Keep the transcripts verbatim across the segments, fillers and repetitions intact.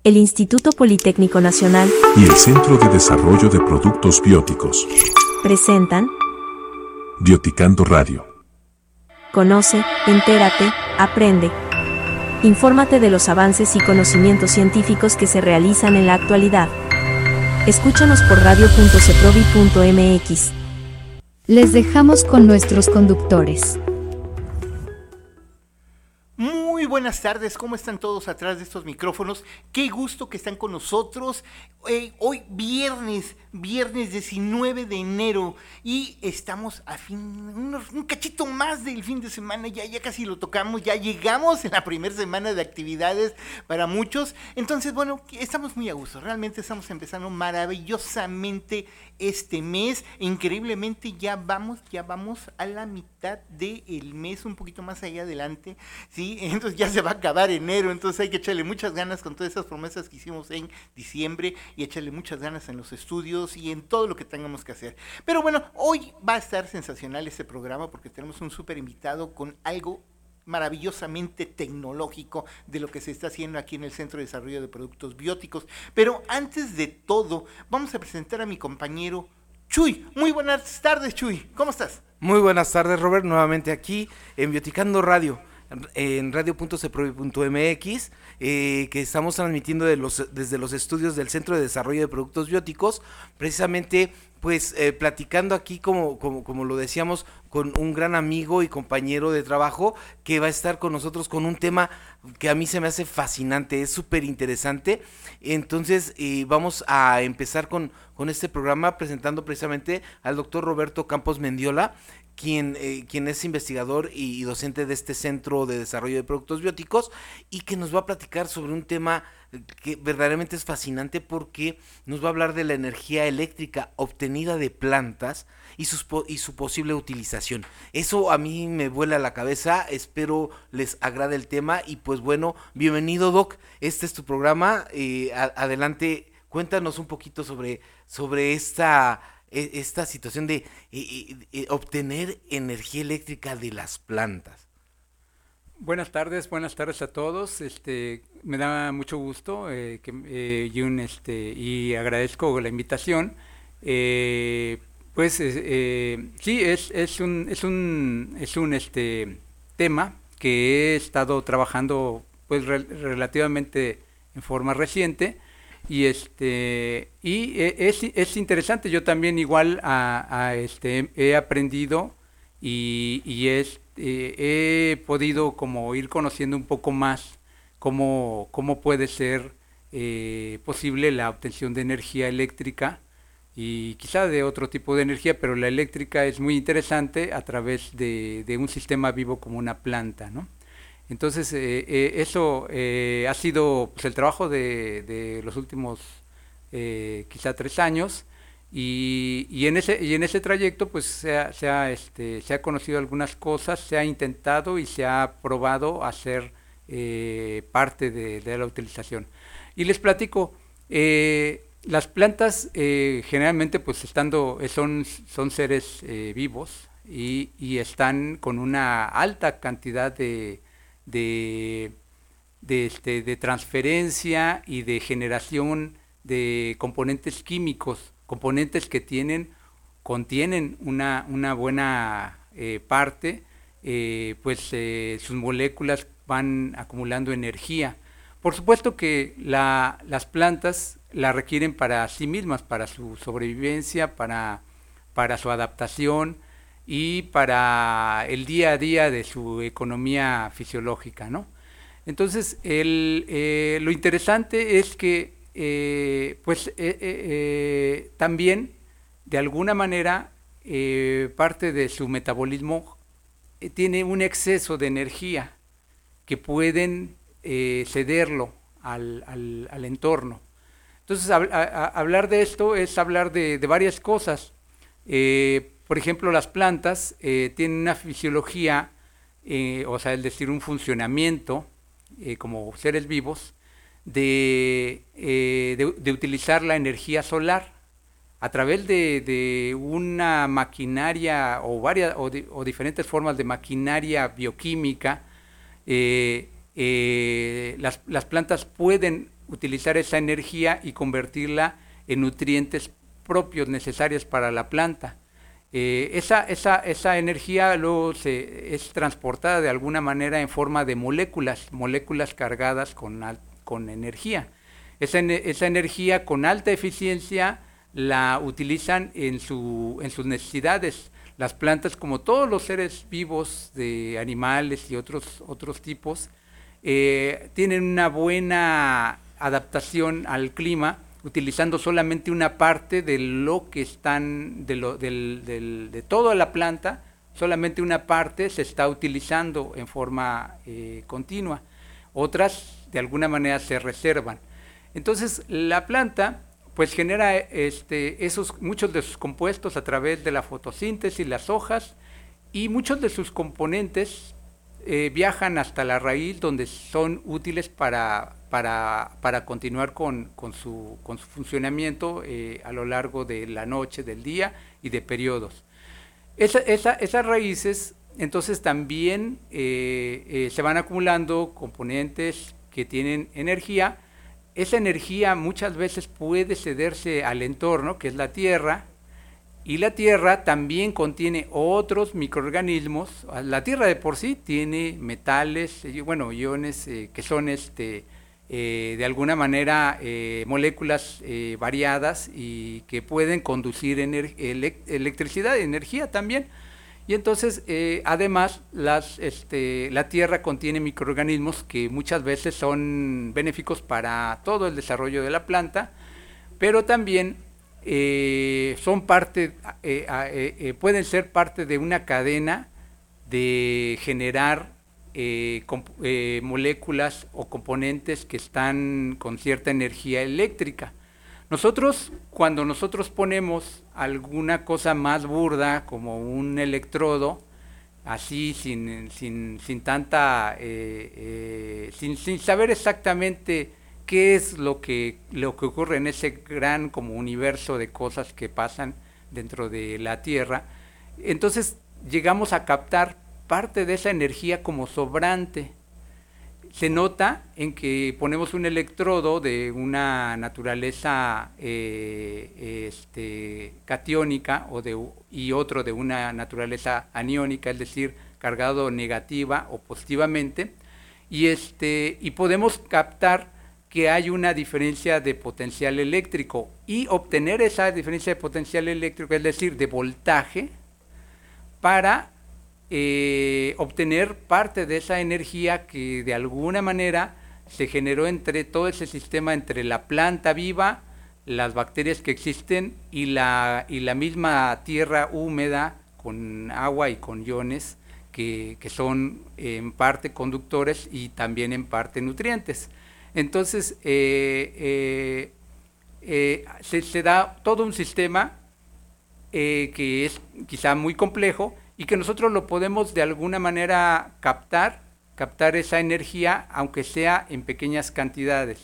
el Instituto Politécnico Nacional y el Centro de Desarrollo de Productos Bióticos presentan Bioticando Radio. Conoce, entérate, aprende. Infórmate de los avances y conocimientos científicos que se realizan en la actualidad. Escúchanos por radio punto ceprovi punto m x. Les dejamos con nuestros conductores. Muy buenas tardes, ¿cómo están todos atrás de estos micrófonos? Qué gusto que están con nosotros. Eh, hoy viernes, viernes diecinueve de enero y estamos a fin, un, un cachito más del fin de semana, ya, ya casi lo tocamos, ya llegamos en la primera semana de actividades para muchos. Entonces, bueno, estamos muy a gusto, realmente estamos empezando maravillosamente este mes, increíblemente ya vamos, ya vamos a la mitad del mes, un poquito más allá adelante, ¿sí? Entonces ya se va a acabar enero, entonces hay que echarle muchas ganas con todas esas promesas que hicimos en diciembre y echarle muchas ganas en los estudios y en todo lo que tengamos que hacer. Pero bueno, hoy va a estar sensacional este programa porque tenemos un súper invitado con algo maravillosamente tecnológico de lo que se está haciendo aquí en el Centro de Desarrollo de Productos Bióticos. Pero antes de todo, vamos a presentar a mi compañero Chuy. Muy buenas tardes, Chuy. ¿Cómo estás? Muy buenas tardes, Robert, nuevamente aquí en Bioticando Radio, en radio punto ceprovi punto m x, eh, que estamos transmitiendo de los, desde los estudios del Centro de Desarrollo de Productos Bióticos, precisamente pues eh, platicando aquí, como, como, como lo decíamos, con un gran amigo y compañero de trabajo que va a estar con nosotros con un tema que a mí se me hace fascinante, es súper interesante. Entonces eh, vamos a empezar con, con este programa presentando precisamente al doctor Roberto Campos Mendiola, Quien, eh, quien es investigador y, y docente de este Centro de Desarrollo de Productos Bióticos y que nos va a platicar sobre un tema que verdaderamente es fascinante porque nos va a hablar de la energía eléctrica obtenida de plantas y, sus, y su posible utilización. Eso a mí me vuela la cabeza, espero les agrade el tema y pues bueno, bienvenido Doc, este es tu programa, eh, a, adelante, cuéntanos un poquito sobre, sobre esta... esta situación de eh, eh, obtener energía eléctrica de las plantas. Buenas tardes, buenas tardes a todos. Este, me da mucho gusto eh, que eh, Jun, este, y agradezco la invitación. Eh, pues eh, sí, es es un es un es un este tema que he estado trabajando pues re- relativamente en forma reciente. Y este y es, es interesante, yo también igual a, a este he aprendido y, y es, eh, he podido como ir conociendo un poco más cómo, cómo puede ser eh, posible la obtención de energía eléctrica y quizá de otro tipo de energía, pero la eléctrica es muy interesante a través de, de un sistema vivo como una planta, ¿no? Entonces, eh, eh, eso eh, ha sido pues, el trabajo de, de los últimos eh, quizá tres años y, y, en ese, y en ese trayecto pues se ha, se, ha, este, se ha conocido algunas cosas, se ha intentado y se ha probado hacer eh, parte de, de la utilización. Y les platico, eh, las plantas eh, generalmente pues estando, son, son seres eh, vivos y, y están con una alta cantidad de De, de, este, de transferencia y de generación de componentes químicos, componentes que tienen, contienen una, una buena eh, parte, eh, pues eh, sus moléculas van acumulando energía. Por supuesto que la, las plantas la requieren para sí mismas, para su sobrevivencia, para, para su adaptación, y para el día a día de su economía fisiológica, ¿no? Entonces, el, eh, lo interesante es que, eh, pues, eh, eh, también, de alguna manera, eh, parte de su metabolismo eh, tiene un exceso de energía que pueden eh, cederlo al, al, al entorno. Entonces, a, a, a hablar de esto es hablar de, de varias cosas. Eh, Por ejemplo, las plantas eh, tienen una fisiología, eh, o sea, es decir, un funcionamiento eh, como seres vivos de, eh, de, de utilizar la energía solar a través de, de una maquinaria o varias o, di, o diferentes formas de maquinaria bioquímica. Eh, eh, las, las plantas pueden utilizar esa energía y convertirla en nutrientes propios necesarios para la planta. Eh, esa, esa, esa energía luego se, es transportada de alguna manera en forma de moléculas, moléculas cargadas con, al, con energía. Esa, esa energía con alta eficiencia la utilizan en, su, en sus necesidades. Las plantas, como todos los seres vivos de animales y otros, otros tipos, eh, tienen una buena adaptación al clima, utilizando solamente una parte de lo que están, de, lo, del, del, de toda la planta, solamente una parte se está utilizando en forma eh, continua. Otras, de alguna manera, se reservan. Entonces, la planta pues genera este, esos, muchos de sus compuestos a través de la fotosíntesis, las hojas, y muchos de sus componentes eh, viajan hasta la raíz, donde son útiles para, para, para continuar con, con, su, con su funcionamiento eh, a lo largo de la noche, del día y de periodos. Esa, esa, esas raíces entonces también eh, eh, se van acumulando componentes que tienen energía. Esa energía muchas veces puede cederse al entorno, que es la tierra, y la tierra también contiene otros microorganismos. La tierra de por sí tiene metales, bueno, iones eh, que son este, eh, de alguna manera eh, moléculas eh, variadas y que pueden conducir ener- elec- electricidad y energía también. Y entonces, eh, además, las, este, la tierra contiene microorganismos que muchas veces son benéficos para todo el desarrollo de la planta, pero también eh, son parte, eh, eh, eh, pueden ser parte de una cadena de generar eh, comp- eh, moléculas o componentes que están con cierta energía eléctrica. Nosotros, cuando nosotros ponemos alguna cosa más burda, como un electrodo, así sin, sin, sin tanta, eh, eh, sin, sin saber exactamente qué es lo que, lo que ocurre en ese gran como universo de cosas que pasan dentro de la Tierra, entonces llegamos a captar parte de esa energía como sobrante. Se nota en que ponemos un electrodo de una naturaleza eh, este, catiónica o de, y otro de una naturaleza aniónica, es decir, cargado negativa o positivamente, y, este, y podemos captar que hay una diferencia de potencial eléctrico y obtener esa diferencia de potencial eléctrico, es decir, de voltaje, para Eh, obtener parte de esa energía que de alguna manera se generó entre todo ese sistema, entre la planta viva, las bacterias que existen y la, y la misma tierra húmeda con agua y con iones que, que son en parte conductores y también en parte nutrientes. Entonces eh, eh, eh, se, se da todo un sistema eh, que es quizá muy complejo, y que nosotros lo podemos de alguna manera captar, captar esa energía, aunque sea en pequeñas cantidades.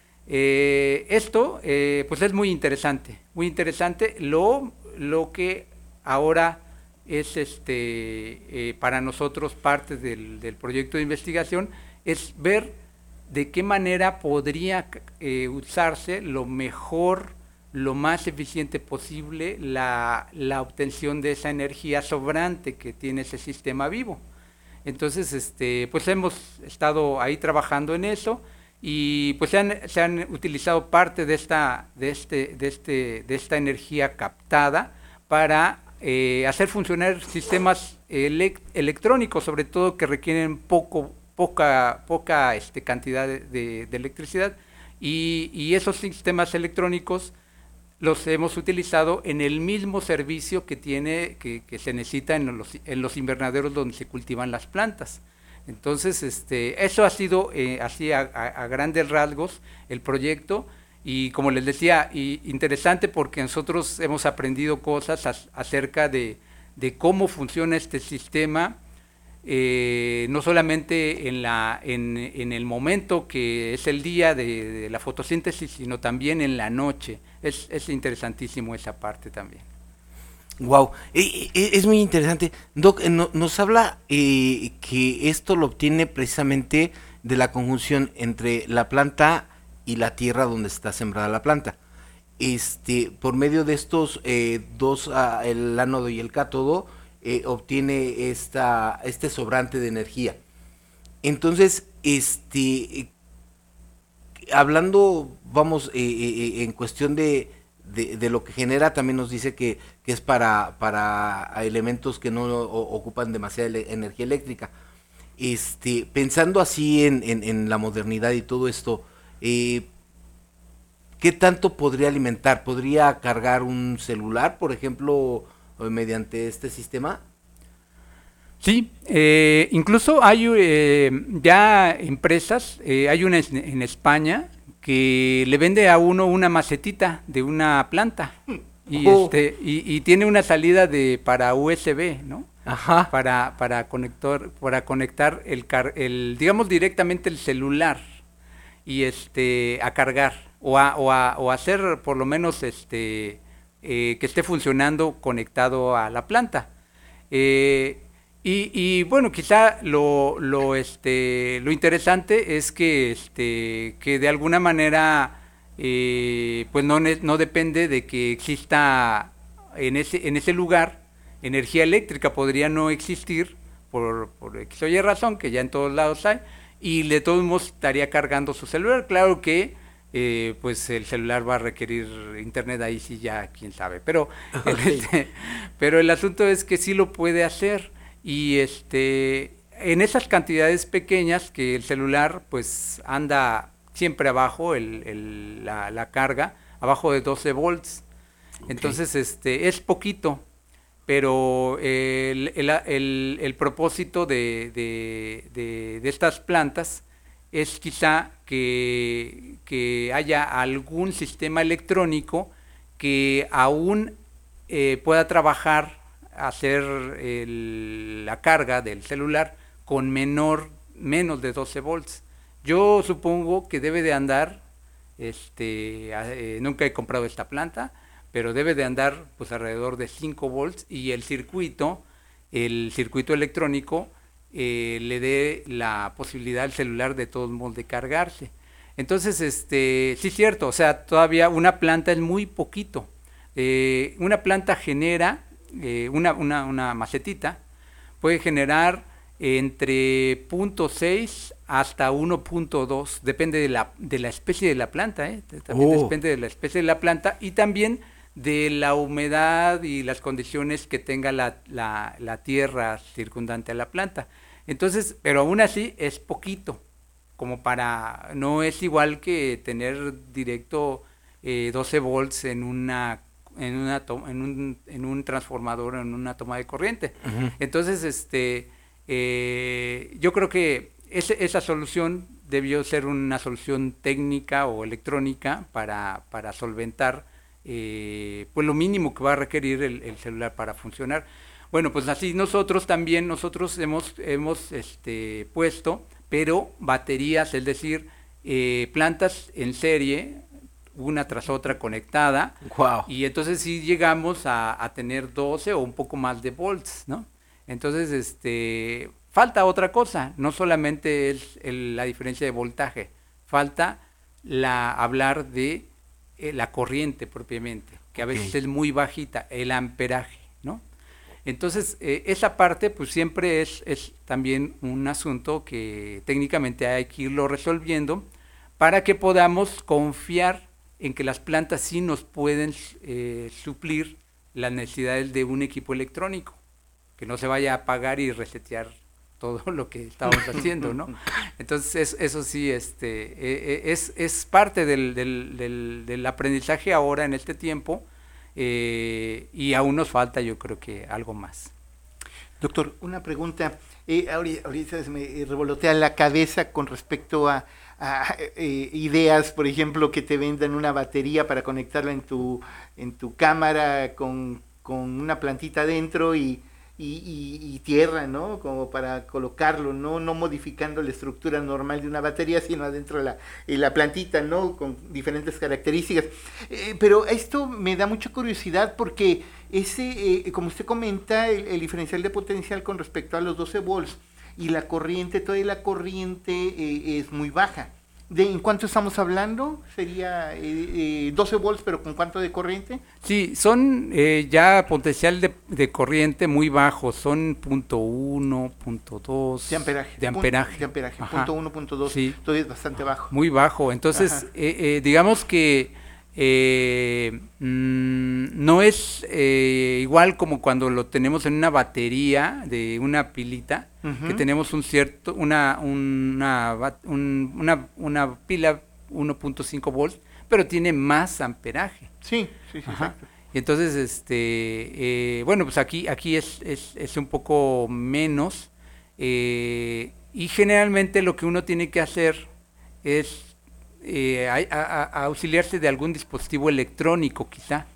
Eh, esto eh, pues es muy interesante, muy interesante. Lo, lo que ahora es este, eh, para nosotros parte del, del proyecto de investigación es ver de qué manera podría eh, usarse lo mejor, lo más eficiente posible la, la obtención de esa energía sobrante que tiene ese sistema vivo. Entonces, este, pues hemos estado ahí trabajando en eso y pues se han, se han utilizado parte de esta, de este, de este, de esta energía captada para eh, hacer funcionar sistemas elect electrónicos, sobre todo que requieren poco, poca, poca este, cantidad de, de, de electricidad, y, y esos sistemas electrónicos los hemos utilizado en el mismo servicio que tiene, que, que se necesita en los, en los invernaderos donde se cultivan las plantas. Entonces, este, eso ha sido eh, así a, a, a grandes rasgos el proyecto, y como les decía, y interesante porque nosotros hemos aprendido cosas as, acerca de, de cómo funciona este sistema, eh, no solamente en, la, en, en el momento que es el día de, de la fotosíntesis, sino también en la noche. Es, es interesantísimo esa parte también. Wow, eh, eh, es muy interesante. Doc, eh, no, nos habla eh, que esto lo obtiene precisamente de la conjunción entre la planta y la tierra donde está sembrada la planta. Este, por medio de estos eh, dos, uh, el ánodo y el cátodo, eh, obtiene esta, este sobrante de energía. Entonces, este, hablando, vamos, eh, eh, en cuestión de, de, de lo que genera, también nos dice que, que es para, para elementos que no o, ocupan demasiada ele- energía eléctrica. Este, pensando así en, en, en la modernidad y todo esto, eh, ¿qué tanto podría alimentar? ¿Podría cargar un celular, por ejemplo, mediante este sistema? Sí, eh, incluso hay eh, ya empresas, eh, hay una en, en España que le vende a uno una macetita de una planta y, Oh. este, y, y tiene una salida de para U S B, ¿no? Ajá. Para, para conector, para conectar el, car, el, digamos directamente el celular y este a cargar o a, o a, o hacer por lo menos este eh, que esté funcionando conectado a la planta. Eh, y, y bueno, quizá lo, lo este lo interesante es que este que de alguna manera eh, pues no, ne- no depende de que exista en ese en ese lugar energía eléctrica, podría no existir por, por X o Y razón, que ya en todos lados hay, y de todos modos estaría cargando su celular. Claro que eh, pues el celular va a requerir internet, ahí sí ya quién sabe, pero, Okay. este, pero el asunto es que sí lo puede hacer, y este en esas cantidades pequeñas que el celular pues anda siempre abajo, el, el, la, la carga, abajo de doce volts. Ok. Entonces este es poquito, pero el, el, el, el propósito de, de, de, de estas plantas es quizá que, que haya algún sistema electrónico que aún eh, pueda trabajar, hacer el, la carga del celular con menor, menos de doce volts. Yo supongo que debe de andar, este, eh, nunca he comprado esta planta, pero debe de andar pues alrededor de cinco volts, y el circuito, el circuito electrónico eh, le dé la posibilidad al celular de todos modos de cargarse. Entonces, este, sí es cierto, o sea, todavía una planta es muy poquito. Eh, una planta genera, eh, una, una, una macetita, puede generar entre punto seis hasta uno punto dos, depende de la, de la especie de la planta, ¿eh? También Oh. depende de la especie de la planta, y también de la humedad y las condiciones que tenga la, la, la tierra circundante a la planta. Entonces, pero aún así es poquito, como para, no es igual que tener directo eh, doce volts en una en una to- en un en un transformador, en una toma de corriente. Ujú. Entonces, este eh, yo creo que ese, esa solución debió ser una solución técnica o electrónica para, para solventar eh, pues lo mínimo que va a requerir el, el celular para funcionar. Bueno, pues así nosotros también, nosotros hemos, hemos este, puesto, pero baterías, es decir, eh, plantas en serie, una tras otra conectada, Wow. y entonces sí llegamos a, a tener doce o un poco más de volts, ¿no? Entonces, este, falta otra cosa, no solamente es el- la diferencia de voltaje, falta la hablar de eh, la corriente propiamente, que a veces Ok. es muy bajita, el amperaje, ¿no? Entonces, eh, esa parte pues siempre es, es también un asunto que técnicamente hay que irlo resolviendo para que podamos confiar en que las plantas sí nos pueden eh, suplir las necesidades de un equipo electrónico, que no se vaya a apagar y resetear todo lo que estábamos haciendo, ¿no? Entonces, es- eso sí, este, eh, eh, es, es parte del, del, del, del aprendizaje ahora en este tiempo, eh, y aún nos falta, yo creo que algo más. Doctor, una pregunta. Eh, ahori- ahorita se me eh, revolotea la cabeza con respecto a, a, eh, ideas, por ejemplo, que te vendan una batería para conectarla en tu, en tu cámara con, con una plantita dentro y, y, y- y tierra, ¿no? Como para colocarlo, ¿no? No modificando la estructura normal de una batería, sino adentro de la, en la plantita, ¿no? Con diferentes características. Eh, pero esto me da mucha curiosidad porque ese, eh, como usted comenta, el, el diferencial de potencial con respecto a los doce volts y la corriente, toda la corriente eh, es muy baja. ¿De en cuánto estamos hablando? ¿Sería eh, eh, doce volts, pero con cuánto de corriente? Sí, son eh, ya potencial de, de corriente muy bajo, son punto uno, punto dos De amperaje. De amperaje. De amperaje, Ajá. punto uno, punto dos, Sí. todavía es bastante bajo. Muy bajo, entonces eh, eh, digamos que eh, mmm, no es eh, igual como cuando lo tenemos en una batería de una pilita, uh-huh. que tenemos un cierto, una, una, un, una, una pila uno punto cinco volts, pero tiene más amperaje. Sí, sí, sí, exacto. Y entonces, este, eh, bueno, pues aquí, aquí es, es, es un poco menos, eh, y generalmente lo que uno tiene que hacer es eh, a, a, a auxiliarse de algún dispositivo electrónico, quizá,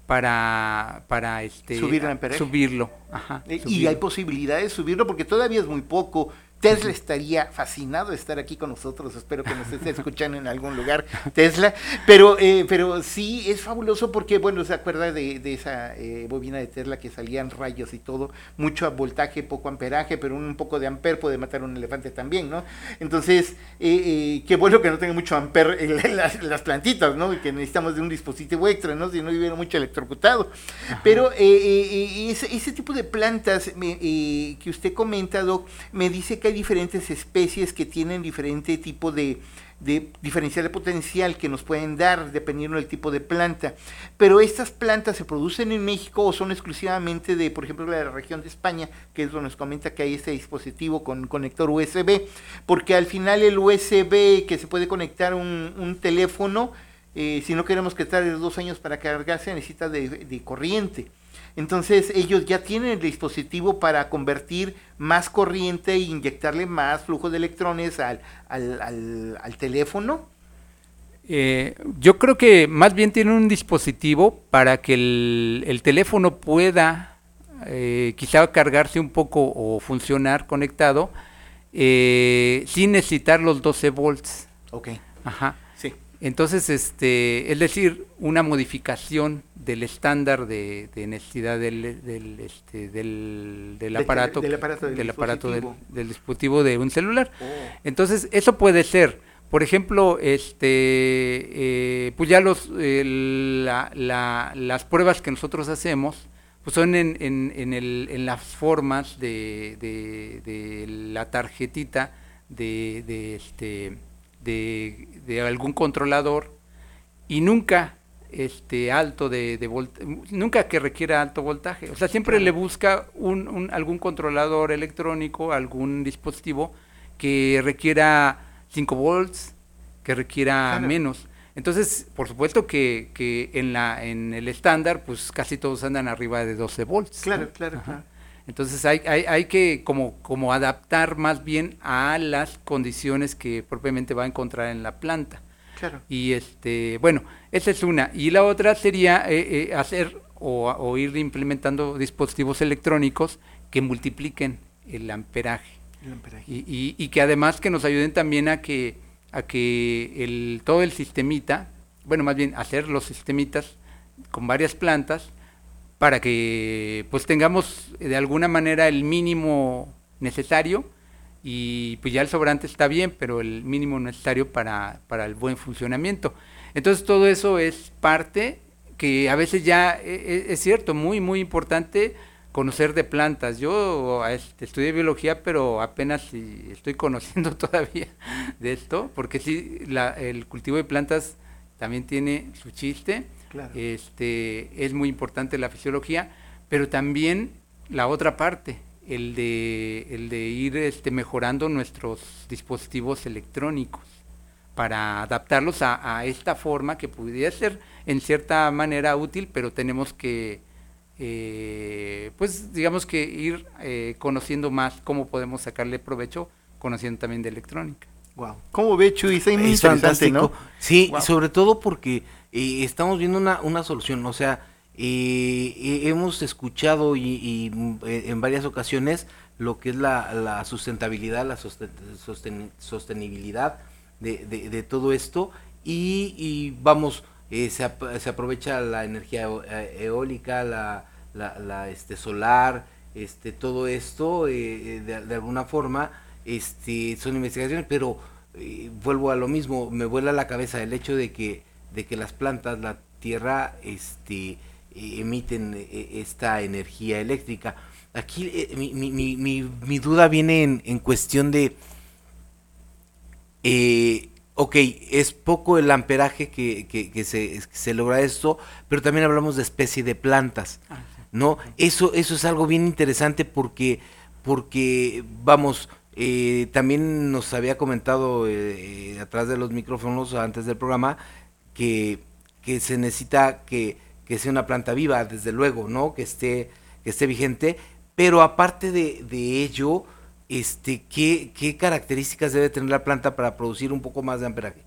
para, para este, Subir el amperaje. subirlo. Ajá, y subirlo. hay posibilidades de subirlo porque todavía es muy poco. Tesla estaría fascinado de estar aquí con nosotros, espero que nos esté escuchando en algún lugar, Tesla, pero eh, pero sí, es fabuloso porque, bueno, se acuerda de, de esa eh, bobina de Tesla que salían rayos y todo, mucho voltaje, poco amperaje, pero un poco de amper puede matar a un elefante también, ¿no? Entonces, eh, eh, qué bueno que no tenga mucho amper en las, las plantitas, ¿no? Y que necesitamos de un dispositivo extra, ¿no? Si no hubiera mucho electrocutado. Ajá. Pero eh, eh, ese, ese tipo de plantas me, eh, que usted comenta, Doc, me dice que hay diferentes especies que tienen diferente tipo de, de diferencial de potencial que nos pueden dar dependiendo del tipo de planta, pero estas plantas se producen en México o son exclusivamente de, por ejemplo, de la región de España, que es donde nos comenta que hay este dispositivo con conector U S B, porque al final el U S B que se puede conectar un, un teléfono, eh, si no queremos que tarde dos años para cargarse, necesita de, de corriente. Entonces ellos ya tienen el dispositivo para convertir más corriente e inyectarle más flujo de electrones al, al, al, al teléfono. Eh, yo creo que más bien tienen un dispositivo para que el, el teléfono pueda eh, quizá cargarse un poco o funcionar conectado eh, sin necesitar los doce volts. Ok. Ajá. Sí. Entonces, este, es decir, una modificación del estándar de, de necesidad del, del, este, del, del aparato, del, del aparato, del, del, dispositivo. aparato del, del dispositivo de un celular. Oh. Entonces, eso puede ser, por ejemplo, este, eh, pues ya los, eh, la, la, las pruebas que nosotros hacemos, pues son en, en, en, el, en las formas de, de, de la tarjetita de, de este De, de algún controlador y nunca este alto de, de volt nunca que requiera alto voltaje, o sea, siempre claro. le busca un, un algún controlador electrónico, algún dispositivo que requiera cinco volts, que requiera claro. menos. Entonces, por supuesto que, que en la en el estándar, pues casi todos andan arriba de doce volts. Claro, ¿no? claro, Ajá. claro. Entonces hay, hay, hay que como, como adaptar más bien a las condiciones que propiamente va a encontrar en la planta. Claro. Y este, bueno, esa es una. Y la otra sería eh, eh, hacer o, o ir implementando dispositivos electrónicos que multipliquen el amperaje. El amperaje. Y, y, y que además que nos ayuden también a que, a que el, todo el sistemita, bueno, más bien hacer los sistemitas con varias plantas, para que pues tengamos de alguna manera el mínimo necesario y pues ya el sobrante está bien, pero el mínimo necesario para, para el buen funcionamiento. Entonces todo eso es parte que a veces ya es, es cierto, muy muy importante conocer de plantas. Yo este, estudié biología, pero apenas si estoy conociendo todavía de esto, porque sí, la, el cultivo de plantas también tiene su chiste. Claro. Este, es muy importante la fisiología, pero también la otra parte, el de, el de ir este, mejorando nuestros dispositivos electrónicos para adaptarlos a, a esta forma que pudiera ser en cierta manera útil, pero tenemos que, eh, pues digamos que ir eh, conociendo más cómo podemos sacarle provecho, conociendo también de electrónica. Wow. ¿Cómo ve, Chuy? Es muy es interesante, fantástico. ¿no? Sí, wow. Sobre todo porque eh, estamos viendo una, una solución, o sea, eh, eh, hemos escuchado y, y eh, en varias ocasiones lo que es la, la sustentabilidad, la sosten, sosten, sostenibilidad de, de, de todo esto y, y vamos, eh, se, ap se aprovecha la energía eólica, la, la, la este, solar, este, todo esto eh, de, de alguna forma. Este, son investigaciones, pero eh, vuelvo a lo mismo, me vuela la cabeza el hecho de que, de que las plantas, la tierra, este, eh, emiten eh, esta energía eléctrica. Aquí eh, mi, mi, mi, mi, mi duda viene en, en cuestión de, eh, ok, es poco el amperaje que, que, que, se, que se logra esto, pero también hablamos de especie de plantas, Ah, sí. ¿no? Eso, eso es algo bien interesante porque, porque vamos, eh, también nos había comentado eh, atrás de los micrófonos antes del programa que, que se necesita que, que sea una planta viva, desde luego, ¿no? Que esté, que esté vigente, pero aparte de, de ello, este, ¿qué, ¿qué características debe tener la planta para producir un poco más de amperaje?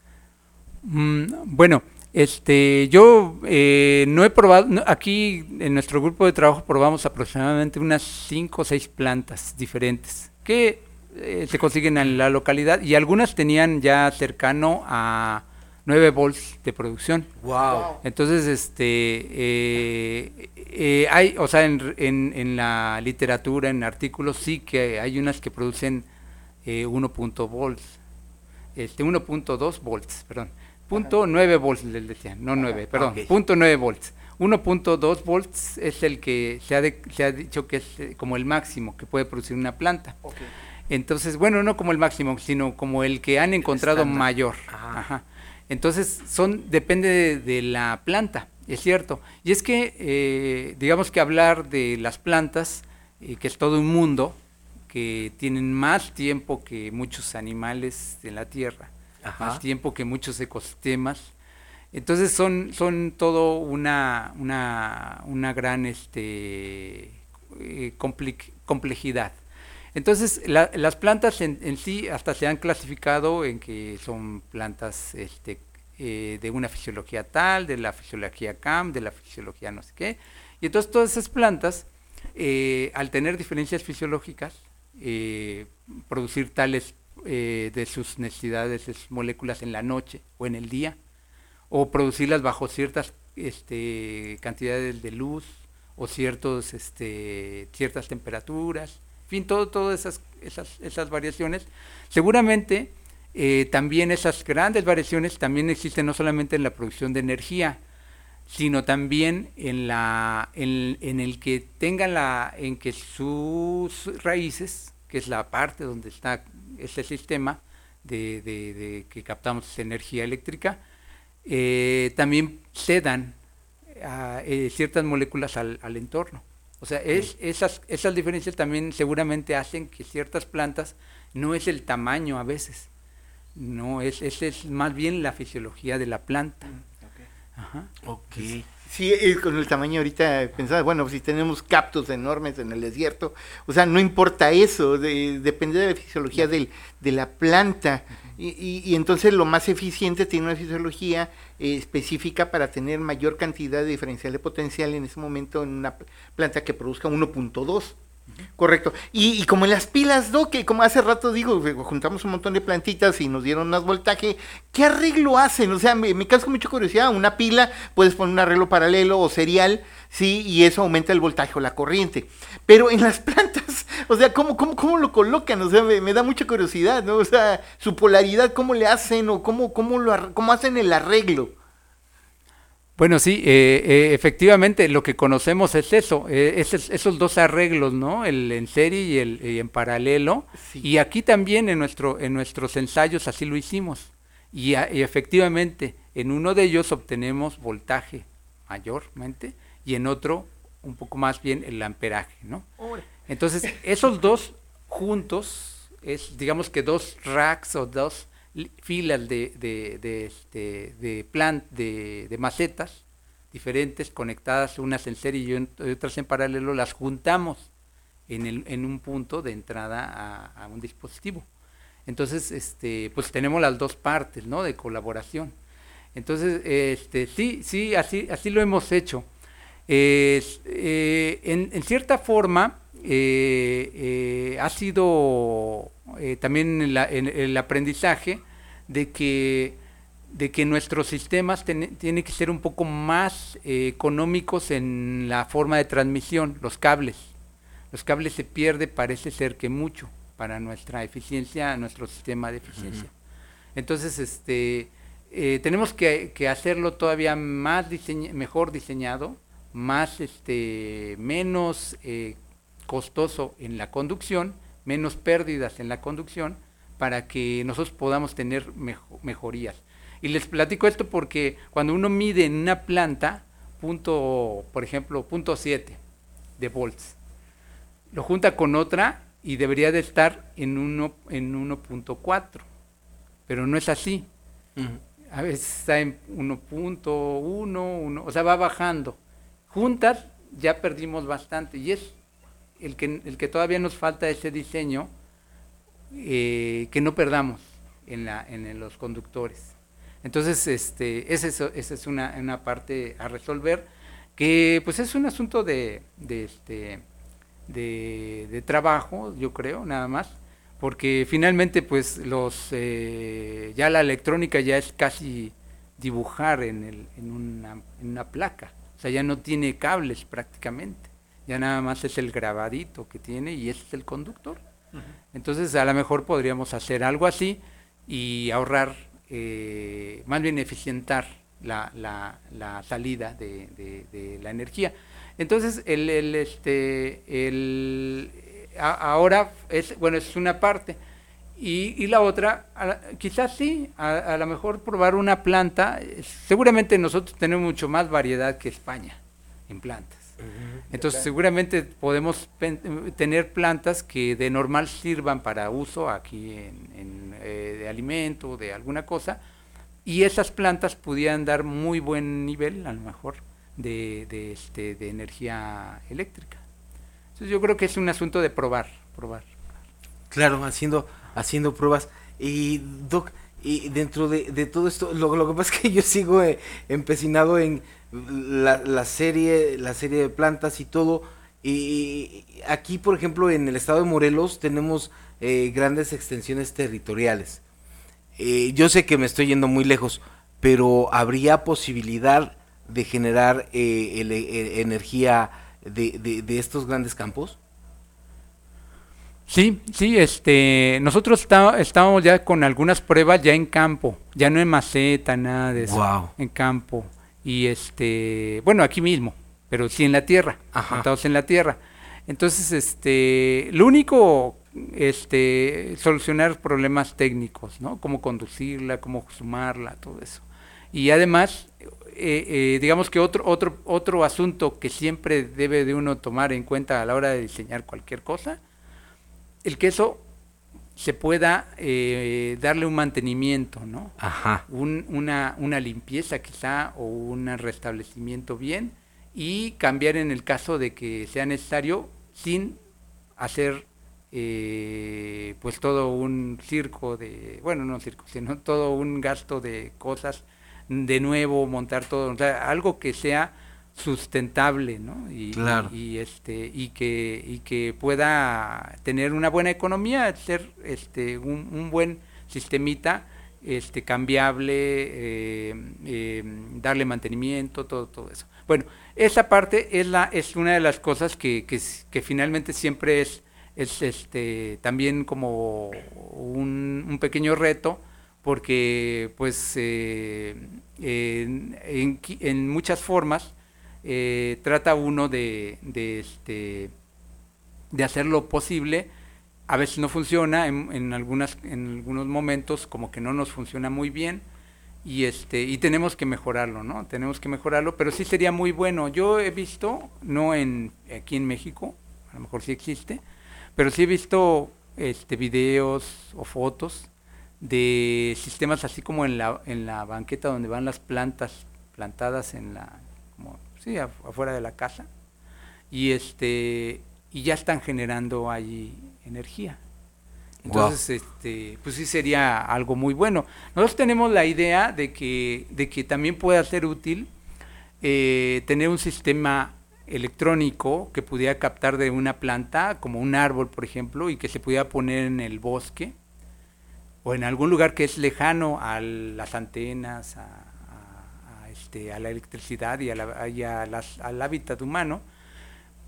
Mm, bueno, este, yo eh, no he probado, no, aquí en nuestro grupo de trabajo probamos aproximadamente unas cinco o seis plantas diferentes que eh, se consiguen en la localidad y algunas tenían ya cercano a nueve volts de producción. Wow. Entonces, este, eh, eh, hay, o sea, en, en, en la literatura, en artículos, sí que hay unas que producen eh, uno punto volts, este, uno punto dos volts, perdón, punto nueve volts les decían, no nueve, perdón, Okay. punto nueve volts. uno punto dos volts es el que se ha, de, se ha dicho que es eh, como el máximo que puede producir una planta. Okay. Entonces, bueno, no como el máximo, sino como el que han encontrado estándar. mayor. Ajá. Ajá. Entonces, son depende de, de la planta, es cierto. Y es que, eh, digamos que hablar de las plantas, eh, que es todo un mundo, que tienen más tiempo que muchos animales en la Tierra, Ajá. más tiempo que muchos ecosistemas. Entonces, son, son todo una, una, una gran este, eh, comple- complejidad. Entonces, la, las plantas en, en sí hasta se han clasificado en que son plantas este, eh, de una fisiología tal, de la fisiología C A M, de la fisiología no sé qué. Y entonces todas esas plantas, eh, al tener diferencias fisiológicas, eh, producir tales eh, de sus necesidades, de sus moléculas en la noche o en el día, o producirlas bajo ciertas este, cantidades de luz o ciertos, este, ciertas temperaturas. En fin, todo, todas esas, esas, esas variaciones, seguramente eh, también esas grandes variaciones también existen no solamente en la producción de energía, sino también en la, en, en el que tengan la, en que sus raíces, que es la parte donde está este sistema de, de, de que captamos energía eléctrica, eh, también cedan a, eh, ciertas moléculas al, al entorno. O sea, es, esas, esas diferencias también seguramente hacen que ciertas plantas, no es el tamaño a veces, no, es, es, es más bien la fisiología de la planta. Ajá. Ok. Sí, eh, con el tamaño ahorita pensaba, bueno, si tenemos cactus enormes en el desierto, o sea, no importa eso, de, depende de la fisiología del, de la planta, y, y, y entonces lo más eficiente tiene una fisiología eh, específica para tener mayor cantidad de diferencial de potencial en ese momento en una planta que produzca uno punto dos. Correcto. Y, y como en las pilas, ¿no? Que como hace rato digo, juntamos un montón de plantitas y nos dieron más voltaje, ¿qué arreglo hacen? O sea, me, me causa mucha curiosidad. Una pila, puedes poner un arreglo paralelo o serial, sí, y eso aumenta el voltaje o la corriente. Pero en las plantas, o sea, ¿cómo, cómo, cómo lo colocan? O sea, me, me da mucha curiosidad, ¿no? O sea, su polaridad, ¿cómo le hacen o cómo, cómo, lo, cómo hacen el arreglo? Bueno, sí, eh, eh, efectivamente lo que conocemos es eso, eh, esos, esos dos arreglos, ¿no? El en serie y el y en paralelo. Sí. Y aquí también en nuestro en nuestros ensayos así lo hicimos. Y, a, y efectivamente en uno de ellos obtenemos voltaje mayormente y en otro un poco más bien el amperaje, ¿no? Entonces esos dos juntos es, digamos que dos racks o dos filas de de de de, de, plant, de, de macetas diferentes conectadas, unas en serie y otras en paralelo, las juntamos en, el, en un punto de entrada a, a un dispositivo. Entonces, este, pues tenemos las dos partes, ¿no? De colaboración. Entonces, este, sí, sí, así, así lo hemos hecho. Eh, eh, en, en cierta forma, eh, eh, ha sido eh, también la, en, el aprendizaje de que, de que nuestros sistemas ten, tienen que ser un poco más eh, económicos en la forma de transmisión, los cables. Los cables se pierde, parece ser que mucho. para nuestra eficiencia, nuestro sistema de eficiencia. Uh-huh. Entonces, este, eh, tenemos que, que hacerlo todavía más diseñ- mejor diseñado, más, este, menos eh, costoso en la conducción, menos pérdidas en la conducción, para que nosotros podamos tener mejo- mejorías. Y les platico esto porque cuando uno mide en una planta, punto, por ejemplo, punto siete de volts, lo junta con otra y debería de estar en uno en uno punto cuatro, pero no es así. Uh-huh. A veces está en uno punto uno, o sea, va bajando. Juntas ya perdimos bastante y es el que, el que todavía nos falta ese diseño eh, que no perdamos en, la, en los conductores. Entonces, este, esa es, esa es una, una parte a resolver, que pues es un asunto de, de, este, de, de trabajo, yo creo, nada más, porque finalmente pues los eh, ya la electrónica ya es casi dibujar en, el, en, una, en una placa, o sea, ya no tiene cables prácticamente, ya nada más es el grabadito que tiene y ese es el conductor. Uh-huh. Entonces, a lo mejor podríamos hacer algo así y ahorrar, Eh, más bien eficientar la, la, la salida de, de, de la energía. Entonces, el, el, este, el, a, ahora es, bueno, es una parte. Y, y la otra, a, quizás sí, a, a lo mejor probar una planta. Seguramente nosotros tenemos mucho más variedad que España en plantas. Uh-huh. Entonces, okay. seguramente podemos pen, tener plantas que de normal sirvan para uso aquí en, en eh, de alimento, de alguna cosa, y esas plantas pudieran dar muy buen nivel, a lo mejor, de, de, este, de energía eléctrica. Entonces, yo creo que es un asunto de probar, probar. Claro, haciendo, haciendo pruebas. Y, Doc, y dentro de, de todo esto, lo, lo que pasa es que yo sigo eh, empecinado en la, la serie la serie de plantas y todo, y aquí por ejemplo en el estado de Morelos tenemos eh, grandes extensiones territoriales. Eh, yo sé que me estoy yendo muy lejos, pero ¿habría posibilidad de generar eh, el, el, energía de, de, de estos grandes campos? Sí, sí, este, nosotros está, estábamos ya con algunas pruebas ya en campo, ya no en maceta, nada de eso, wow. En campo. Y este, bueno, aquí mismo, pero sí en la tierra, montados en la tierra. Entonces, este, lo único, este, solucionar problemas técnicos, ¿no? Cómo conducirla, cómo sumarla, todo eso. Y además, eh, eh, digamos que otro, otro, otro asunto que siempre debe de uno tomar en cuenta a la hora de diseñar cualquier cosa, el que eso se pueda eh, darle un mantenimiento, ¿no? Ajá. Un, una, una limpieza quizá o un restablecimiento bien y cambiar en el caso de que sea necesario sin hacer eh, pues todo un circo de, bueno, no circo, sino todo un gasto de cosas de nuevo, montar todo, o sea, algo que sea sustentable, ¿no? Y, claro. y, y este y que y que pueda tener una buena economía, ser este un, un buen sistemita, este cambiable, eh, eh, darle mantenimiento, todo todo eso. Bueno, esa parte es la es una de las cosas que que, que finalmente siempre es es este también como un, un pequeño reto, porque pues eh, en, en, en muchas formas Eh, trata uno de, de, este, de hacer lo posible. A veces no funciona, en, en, algunas, en algunos momentos como que no nos funciona muy bien y, este, y tenemos que mejorarlo, ¿no? Tenemos que mejorarlo, pero sí sería muy bueno. Yo he visto, no en aquí en México, a lo mejor sí existe, pero sí he visto este, videos o fotos de sistemas así como en la, en la banqueta donde van las plantas plantadas en la... como sí, afuera de la casa, y este y ya están generando ahí energía. Entonces, wow. este, pues sí sería algo muy bueno. Nosotros tenemos la idea de que, de que también pueda ser útil eh, tener un sistema electrónico que pudiera captar de una planta, como un árbol, por ejemplo, y que se pudiera poner en el bosque, o en algún lugar que es lejano a las antenas, a a la electricidad y, a la, y a las, al hábitat humano,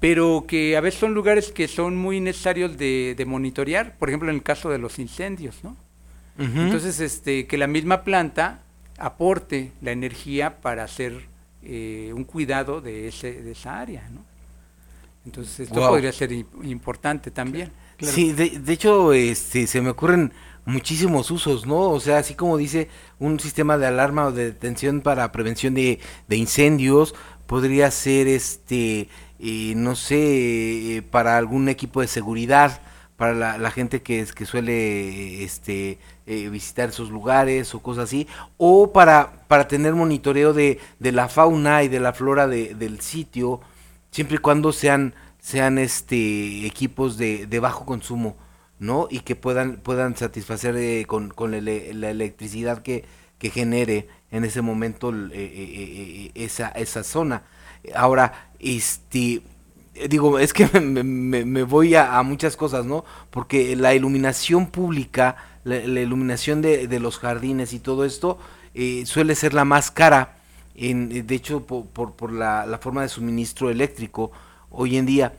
pero que a veces son lugares que son muy necesarios de, de monitorear, por ejemplo en el caso de los incendios, ¿no? Uh-huh. Entonces, este, que la misma planta aporte la energía para hacer eh, un cuidado de, ese, de esa área, ¿no? Entonces esto wow. podría ser importante también. Claro. Sí, de, de hecho este, se me ocurren muchísimos usos, ¿no? O sea, así como dice, un sistema de alarma o de detención para prevención de, de incendios, podría ser, este, eh, no sé, eh, para algún equipo de seguridad, para la, la gente que, que suele este, eh, visitar esos lugares o cosas así, o para, para tener monitoreo de, de la fauna y de la flora de, del sitio, siempre y cuando sean sean este equipos de, de bajo consumo, ¿no? Y que puedan puedan satisfacer eh, con, con la, la electricidad que, que genere en ese momento eh, eh, eh, esa esa zona. Ahora, este digo, es que me, me, me voy a, a muchas cosas, ¿no? Porque la iluminación pública, la, la iluminación de, de los jardines y todo esto eh, suele ser la más cara. En, de hecho, por, por, por la, la forma de suministro eléctrico hoy en día.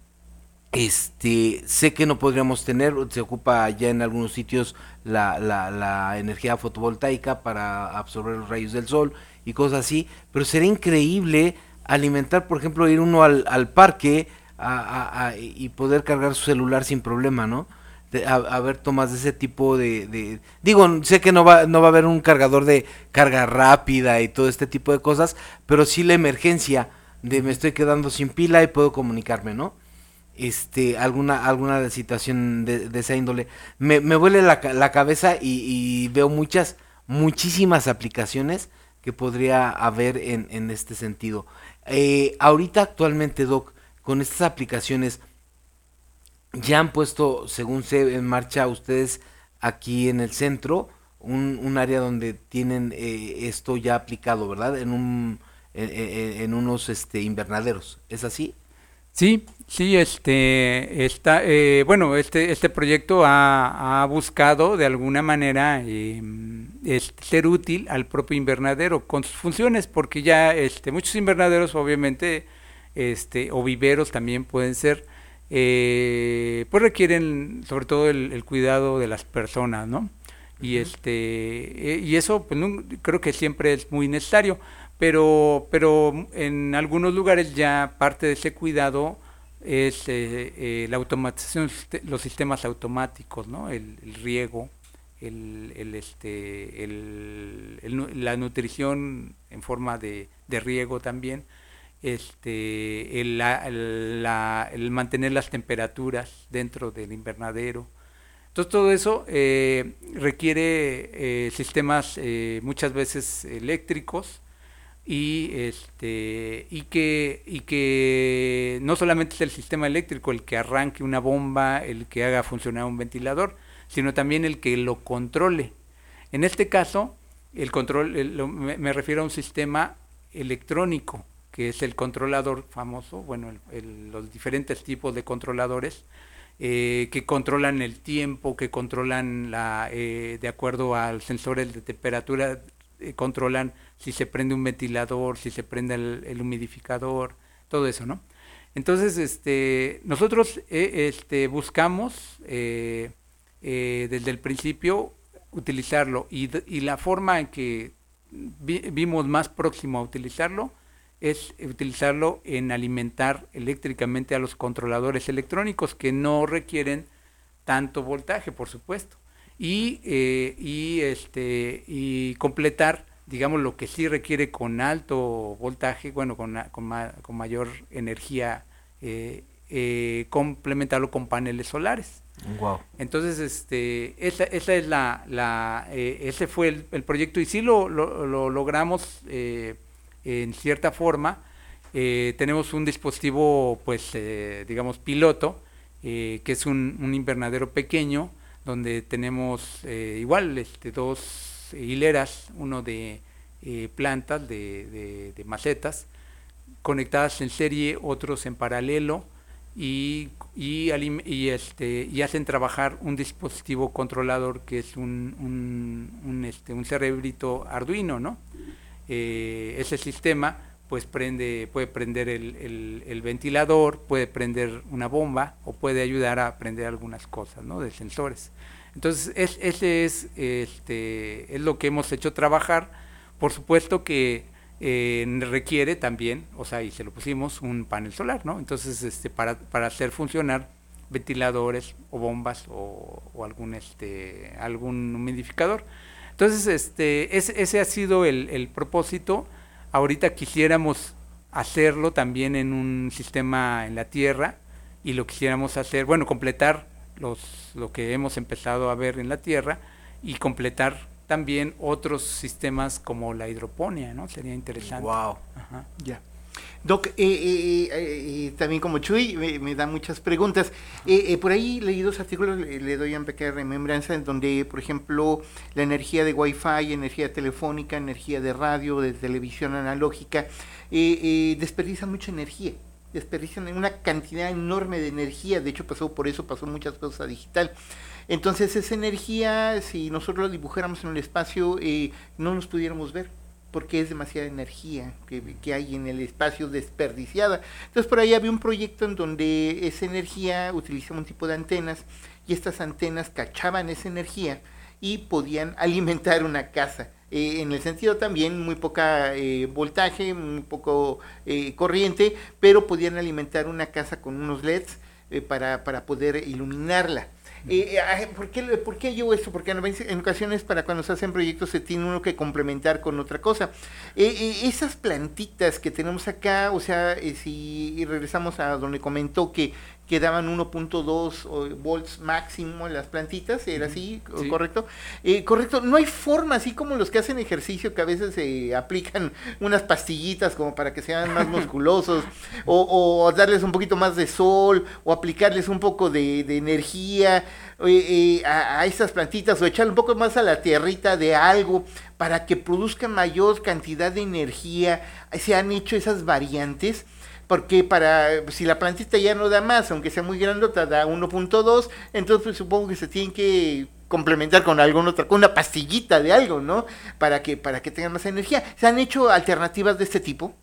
Este, sé que no podríamos tener, se ocupa ya en algunos sitios la, la, la energía fotovoltaica para absorber los rayos del sol y cosas así, pero sería increíble alimentar, por ejemplo, ir uno al, al parque a, a, a, y poder cargar su celular sin problema, ¿no? De, a, a ver tomas de ese tipo de, de digo, sé que no va no va a haber un cargador de carga rápida y todo este tipo de cosas, pero sí la emergencia de me estoy quedando sin pila y puedo comunicarme, ¿no? Este, alguna alguna situación de, de esa índole. Me, me vuele la, la cabeza y, y veo muchas, muchísimas aplicaciones que podría haber en, en este sentido. Eh, ahorita actualmente, Doc, con estas aplicaciones, ya han puesto, según sé, en marcha ustedes aquí en el centro, un, un área donde tienen eh, esto ya aplicado, ¿verdad? En un en, en, en unos este invernaderos, ¿es así? Sí, sí, este está eh, bueno, este este proyecto ha, ha buscado de alguna manera eh, es, ser útil al propio invernadero con sus funciones, porque ya este muchos invernaderos obviamente este o viveros también pueden ser eh, pues requieren sobre todo el, el cuidado de las personas, ¿no? Y uh-huh. este y eso pues no, creo que siempre es muy necesario. Pero, pero en algunos lugares ya parte de ese cuidado es eh, eh, la automatización, los sistemas automáticos, ¿no? El, el riego, el, el, este, el, el, la nutrición en forma de, de riego también, este, el, la, el, la, el mantener las temperaturas dentro del invernadero. Entonces todo eso eh, requiere eh, sistemas eh, muchas veces eléctricos, y este y que y que no solamente es el sistema eléctrico el que arranque una bomba, el que haga funcionar un ventilador, sino también el que lo controle. En este caso, el control el, lo, me, me refiero a un sistema electrónico, que es el controlador famoso, bueno, el, el, los diferentes tipos de controladores eh, que controlan el tiempo, que controlan la eh, de acuerdo a los sensores de temperatura, eh, controlan si se prende un ventilador, si se prende el, el humidificador, todo eso, ¿no? Entonces, este, nosotros eh, este, buscamos eh, eh, desde el principio utilizarlo y, y la forma en que vi, vimos más próximo a utilizarlo es utilizarlo en alimentar eléctricamente a los controladores electrónicos que no requieren tanto voltaje, por supuesto, y, eh, y, este, y completar, digamos, lo que sí requiere con alto voltaje, bueno, con, con, ma, con mayor energía, eh, eh, complementarlo con paneles solares. Wow. Entonces, este, esa, esa es la, la eh, ese fue el, el proyecto y sí lo, lo, lo logramos eh, en cierta forma. Eh, tenemos un dispositivo, pues, eh, digamos, piloto, eh, que es un, un invernadero pequeño, donde tenemos eh, igual este, dos hileras, uno de eh, plantas, de, de, de macetas, conectadas en serie, otros en paralelo, y, y, y, este, y hacen trabajar un dispositivo controlador que es un, un, un, este, un cerebrito Arduino, ¿no? Eh, ese sistema pues prende, puede prender el, el, el ventilador, puede prender una bomba o puede ayudar a prender algunas cosas, ¿no? De sensores. Entonces, es, ese es, este, es lo que hemos hecho trabajar. Por supuesto que eh, requiere también, o sea, y se lo pusimos, un panel solar, ¿no? Entonces, este, para, para hacer funcionar ventiladores o bombas o, o algún, este, algún humidificador. Entonces, este, ese, ese ha sido el, el propósito. Ahorita quisiéramos hacerlo también en un sistema en la Tierra y lo quisiéramos hacer, bueno, completar los, lo que hemos empezado a ver en la Tierra y completar también otros sistemas como la hidroponía, ¿no? Sería interesante. Wow. Ajá. Ya. Doc, eh, eh, eh, también como Chuy, me, me da muchas preguntas. Eh, eh, por ahí leí dos artículos, le, le doy una pequeña remembranza, en donde, por ejemplo, la energía de Wi-Fi, energía telefónica, energía de radio, de televisión analógica, eh, eh, desperdician mucha energía, desperdician una cantidad enorme de energía. De hecho, pasó por eso, pasó muchas cosas a digital. Entonces, esa energía, si nosotros la dibujáramos en el espacio, eh, no nos pudiéramos ver, porque es demasiada energía que, que hay en el espacio desperdiciada. Entonces por ahí había un proyecto en donde esa energía utilizaba un tipo de antenas, y estas antenas cachaban esa energía y podían alimentar una casa. Eh, en el sentido también muy poca eh, voltaje, muy poco eh, corriente, pero podían alimentar una casa con unos L E Ds eh, para, para poder iluminarla. Eh, eh, ¿por, qué, ¿Por qué llevo esto? Porque en ocasiones para cuando se hacen proyectos se tiene uno que complementar con otra cosa. Eh, eh, esas plantitas que tenemos acá, o sea, eh, si y regresamos a donde comentó que, que daban uno punto dos volts máximo las plantitas, ¿era así? Sí. ¿Correcto? Eh, correcto, no hay forma, así como los que hacen ejercicio, que a veces se eh, aplican unas pastillitas como para que sean más musculosos, o, o darles un poquito más de sol, o aplicarles un poco de, de energía eh, eh, a, a esas plantitas, o echarle un poco más a la tierrita de algo, para que produzcan mayor cantidad de energía. Se han hecho esas variantes, porque para si la plantita ya no da más, aunque sea muy grandota, da uno punto dos, entonces pues, supongo que se tienen que complementar con alguna otra, con una pastillita de algo, ¿no? Para que para que tengan más energía. ¿Se han hecho alternativas de este tipo?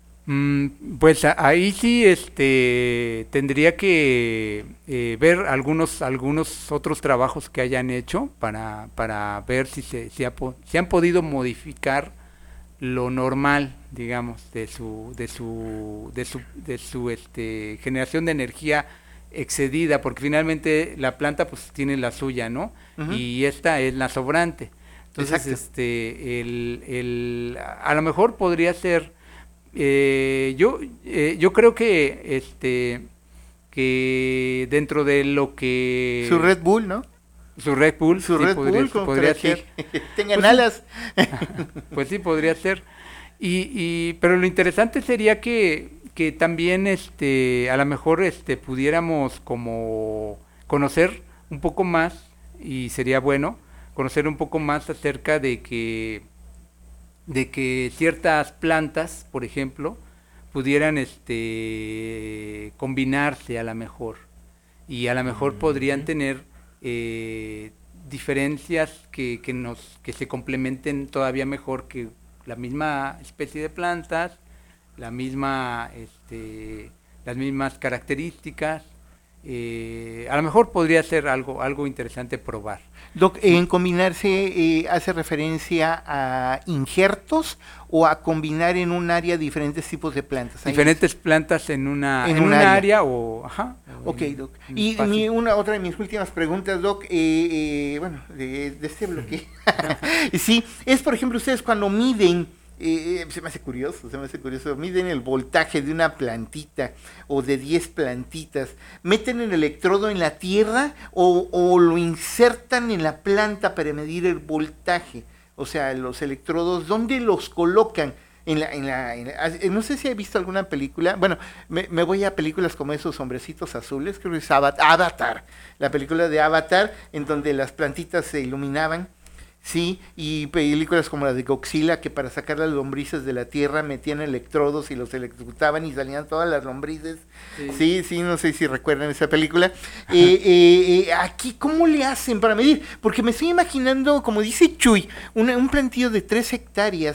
Mm, pues a, ahí sí este tendría que eh, ver algunos algunos otros trabajos que hayan hecho para para ver si se si, ha, si han podido modificar lo normal, digamos, de su de su de su de su este generación de energía excedida, porque finalmente la planta pues tiene la suya, ¿no? Uh-huh. Y esta es la sobrante. Entonces, exacto. este el el a lo mejor podría ser eh, yo eh, yo creo que este que dentro de lo que su Red Bull, ¿no? Su Red Bull, su sí, Red podría, Bull, podría ser. Tengan pues, alas. Pues sí, podría ser. Y, y pero lo interesante sería que, que también este a lo mejor este pudiéramos como conocer un poco más, y sería bueno conocer un poco más acerca de que de que ciertas plantas, por ejemplo, pudieran este combinarse a lo mejor, y a lo mejor mm-hmm. podrían tener Eh, diferencias que, que nos que se complementen todavía mejor que la misma especie de plantas, la misma este las mismas características. Eh, a lo mejor podría ser algo algo interesante probar. Doc, en combinarse eh, hace referencia a injertos o a combinar en un área diferentes tipos de plantas. Diferentes es? plantas en una en, en un área. área o ajá. Ok, Doc. Y mi, una otra de mis últimas preguntas, Doc, eh, eh, bueno, de, de este bloque. Sí, es por ejemplo ustedes cuando miden, Eh, se me hace curioso, se me hace curioso, miden el voltaje de una plantita o de diez plantitas, ¿meten el electrodo en la tierra o, o lo insertan en la planta para medir el voltaje? O sea, los electrodos, ¿dónde los colocan? En la, en la, en la, no sé si he visto alguna película, bueno, me, me voy a películas como esos hombrecitos azules, creo que es Avatar, la película de Avatar, en donde las plantitas se iluminaban. Sí, y películas como la de Godzilla, que para sacar las lombrices de la tierra metían electrodos y los electrocutaban y salían todas las lombrices. Sí, sí, sí no sé si recuerdan esa película. eh, eh, aquí, ¿cómo le hacen para medir? Porque me estoy imaginando, como dice Chuy, una, un plantío de tres hectáreas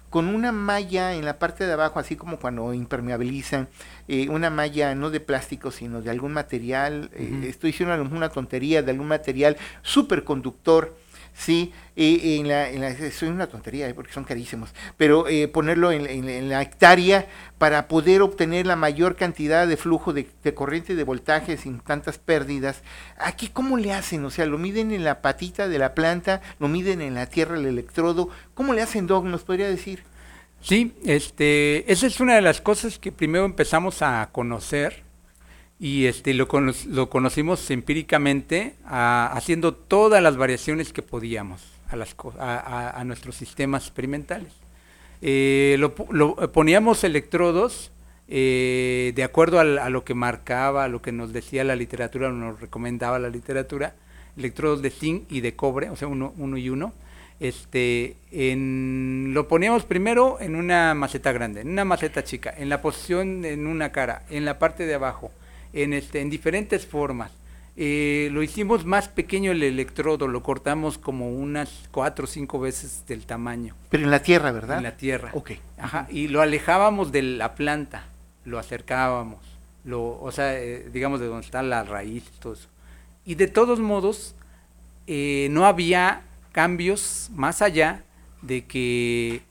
con una malla en la parte de abajo, así como cuando impermeabilizan, eh, una malla no de plástico, sino de algún material, eh, uh-huh. estoy diciendo una, una tontería, de algún material superconductor, sí, eh, en la, en la, eso es una tontería, eh, porque son carísimos, pero eh, ponerlo en, en, en la hectárea para poder obtener la mayor cantidad de flujo de, de corriente y de voltaje sin tantas pérdidas. Aquí, ¿cómo le hacen? O sea, ¿lo miden en la patita de la planta? ¿Lo miden en la tierra, el electrodo? ¿Cómo le hacen, Doc? ¿Nos podría decir? Sí, este, esa es una de las cosas que primero empezamos a conocer. Y este lo, cono lo conocimos empíricamente a, haciendo todas las variaciones que podíamos a, las a, a, a nuestros sistemas experimentales. Eh, lo, lo, poníamos electrodos eh, de acuerdo a, a lo que marcaba, a lo que nos decía la literatura, nos recomendaba la literatura, electrodos de zinc y de cobre, o sea, uno, uno y uno. Este, en, lo poníamos primero en una maceta grande, en una maceta chica, en la posición en una cara, en la parte de abajo. En, este, en diferentes formas. Eh, lo hicimos más pequeño el electrodo, lo cortamos como unas cuatro o cinco veces del tamaño. Pero en la tierra, ¿verdad? En la tierra. Ok. Ajá, y lo alejábamos de la planta, lo acercábamos, lo, o sea, eh, digamos de donde está la raíz y todo eso. Y de todos modos, eh, no había cambios más allá de que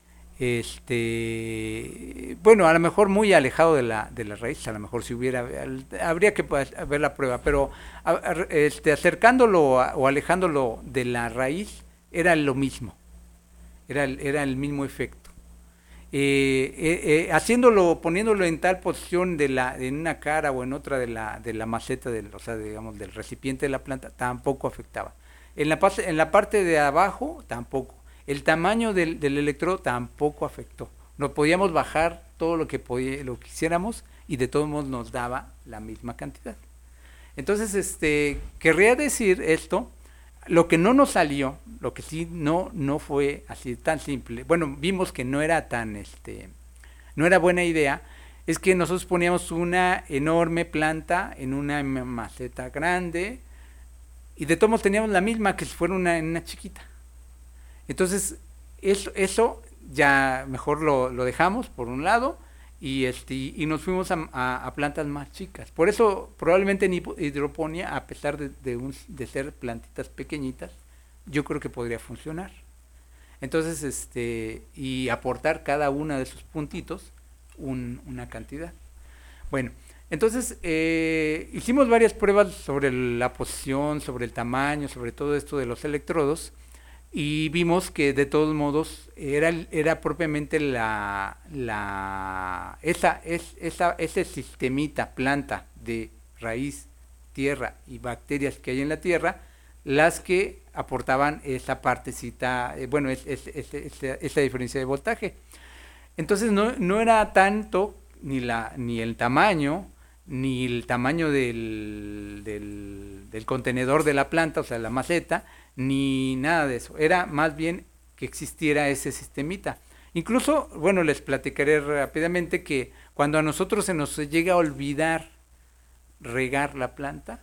este bueno, a lo mejor muy alejado de la de la raíz, a lo mejor si hubiera, habría que ver la prueba, pero este acercándolo a, o alejándolo de la raíz era lo mismo, era el, era el mismo efecto. Eh, eh, eh, haciéndolo, poniéndolo en tal posición de la en una cara o en otra de la de la maceta del, o sea, digamos del recipiente de la planta, tampoco afectaba. En la en la parte de abajo tampoco. El tamaño del, del electrodo tampoco afectó. No podíamos bajar todo lo que podía, lo que quisiéramos y de todos modos nos daba la misma cantidad. Entonces, este, querría decir esto, lo que no nos salió, lo que sí no, no fue así tan simple, bueno, vimos que no era tan, este, no era buena idea, es que nosotros poníamos una enorme planta en una maceta grande y de todos modos teníamos la misma que si fuera una, una chiquita. Entonces, eso, eso ya mejor lo, lo dejamos por un lado y, este, y nos fuimos a, a, a plantas más chicas. Por eso, probablemente en hidroponía, a pesar de, de, un, de ser plantitas pequeñitas, yo creo que podría funcionar. Entonces, este, y aportar cada uno de esos puntitos un, una cantidad. Bueno, entonces eh, hicimos varias pruebas sobre la posición, sobre el tamaño, sobre todo esto de los electrodos, y vimos que de todos modos era, era propiamente la, la esa, es, esa, ese sistemita, planta de raíz, tierra y bacterias que hay en la tierra, las que aportaban esa partecita, eh, bueno, es, es, es, es, esa diferencia de voltaje. Entonces no, no era tanto ni, la, ni el tamaño, ni el tamaño del, del, del contenedor de la planta, o sea, la maceta, ni nada de eso. Era más bien que existiera ese sistemita. Incluso, bueno, les platicaré rápidamente que cuando a nosotros se nos llega a olvidar regar la planta,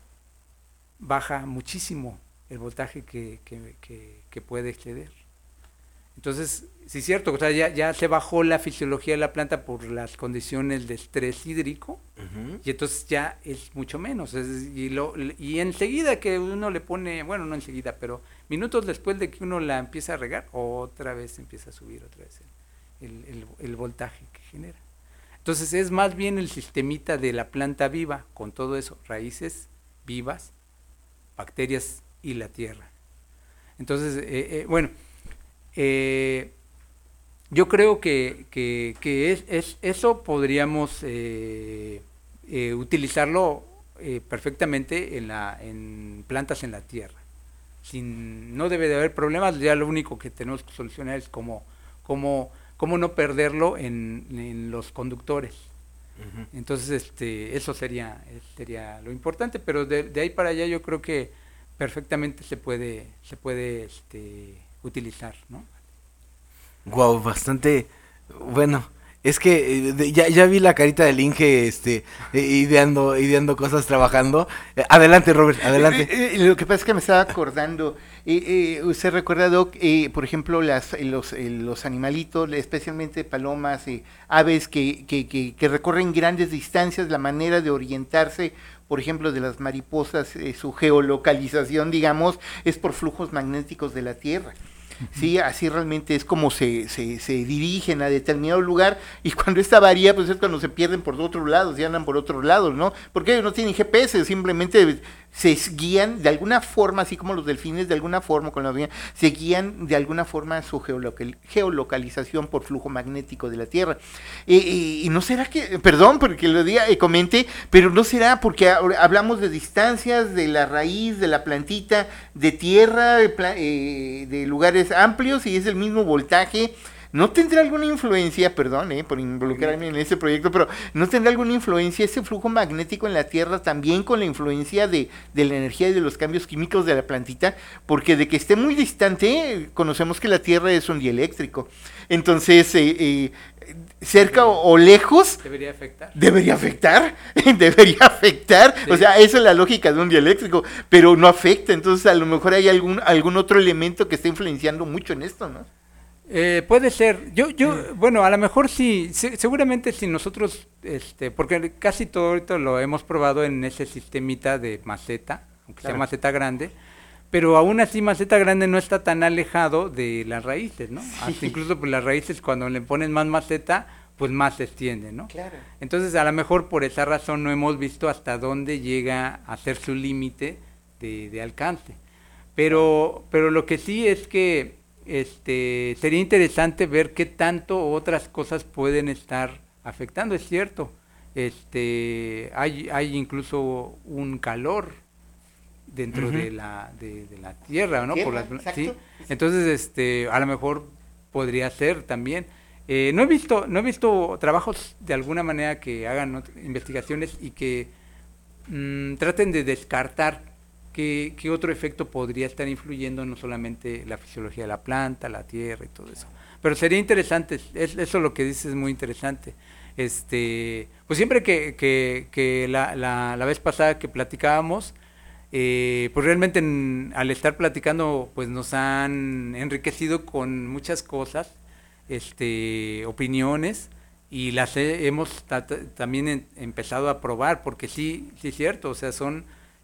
baja muchísimo el voltaje que, que, que, que puede exceder. Entonces, sí es cierto, o sea, ya, ya se bajó la fisiología de la planta por las condiciones de estrés hídrico, uh-huh. Y entonces ya es mucho menos. Es, y, lo, y enseguida que uno le pone, bueno, no enseguida, pero minutos después de que uno la empieza a regar, otra vez empieza a subir otra vez el, el, el, el voltaje que genera. Entonces es más bien el sistemita de la planta viva, con todo eso, raíces vivas, bacterias y la tierra. Entonces, eh, eh, bueno, Eh, yo creo que, que, que es, es, eso podríamos eh, eh, utilizarlo eh, perfectamente en, la, en plantas en la tierra. Sin, no debe de haber problemas, ya lo único que tenemos que solucionar es cómo, cómo, cómo no perderlo en, en los conductores. Uh-huh. Entonces, este, eso sería, sería lo importante, pero de, de ahí para allá yo creo que perfectamente se puede, se puede este, utilizar, ¿no? Wow, bastante bueno. Es que eh, ya, ya vi la carita del Inge, este, eh, ideando, ideando cosas, trabajando. Eh, adelante, Robert, adelante. Eh, eh, lo que pasa es que me estaba acordando, eh, eh, usted recuerda, Doc, eh, por ejemplo, las, eh, los, eh, los animalitos, especialmente palomas, eh, aves que, que, que, que recorren grandes distancias, la manera de orientarse, por ejemplo, de las mariposas, eh, su geolocalización, digamos, es por flujos magnéticos de la Tierra. Sí, así realmente es como se, se, se dirigen a determinado lugar, y cuando esta varía, pues es cuando se pierden por otros lados y andan por otros lados, ¿no? Porque ellos no tienen G P S, simplemente se guían de alguna forma, así como los delfines de alguna forma, con la vida, se guían de alguna forma su geolocal, geolocalización por flujo magnético de la Tierra. Eh, eh, y no será que, perdón porque lo diga, eh, comente, pero no será porque hablamos de distancias, de la raíz, de la plantita, de tierra, de, eh, de lugares amplios, y es el mismo voltaje. ¿No tendrá alguna influencia, perdón eh, por involucrarme en ese proyecto, pero no tendrá alguna influencia ese flujo magnético en la Tierra también con la influencia de, de la energía y de los cambios químicos de la plantita? Porque de que esté muy distante, conocemos que la Tierra es un dieléctrico. Entonces, eh, eh, cerca o, o lejos... Debería afectar. Debería afectar, debería afectar. Sí. O sea, esa es la lógica de un dieléctrico, pero no afecta. Entonces, a lo mejor hay algún, algún otro elemento que está influenciando mucho en esto, ¿no? Eh, puede ser, yo, yo, bueno, a lo mejor sí, se, seguramente si nosotros, este, porque casi todo ahorita lo hemos probado en ese sistemita de maceta, aunque claro. sea maceta grande, pero aún así maceta grande no está tan alejado de las raíces, ¿no? Sí. Hasta incluso pues las raíces cuando le ponen más maceta, pues más se extienden, ¿no? Claro. Entonces a lo mejor por esa razón no hemos visto hasta dónde llega a ser su límite de, de alcance, pero, pero lo que sí es que Este, sería interesante ver qué tanto otras cosas pueden estar afectando, es cierto, este, hay, hay incluso un calor dentro uh-huh. de la de, de la tierra, ¿no? Tierra, Por las, ¿sí? Entonces, este, a lo mejor podría ser también. Eh, no he visto, no he visto trabajos de alguna manera que hagan investigaciones y que mmm, traten de descartar ¿Qué, ¿Qué otro efecto podría estar influyendo no solamente la fisiología de la planta, la tierra y todo eso? Pero sería interesante, es, eso lo que dices es muy interesante. Este, pues siempre que, que, que la, la, la vez pasada que platicábamos, eh, pues realmente en, al estar platicando, pues nos han enriquecido con muchas cosas, este, opiniones, y las he, hemos ta, también en, empezado a probar, porque sí, sí es cierto, o sea, son...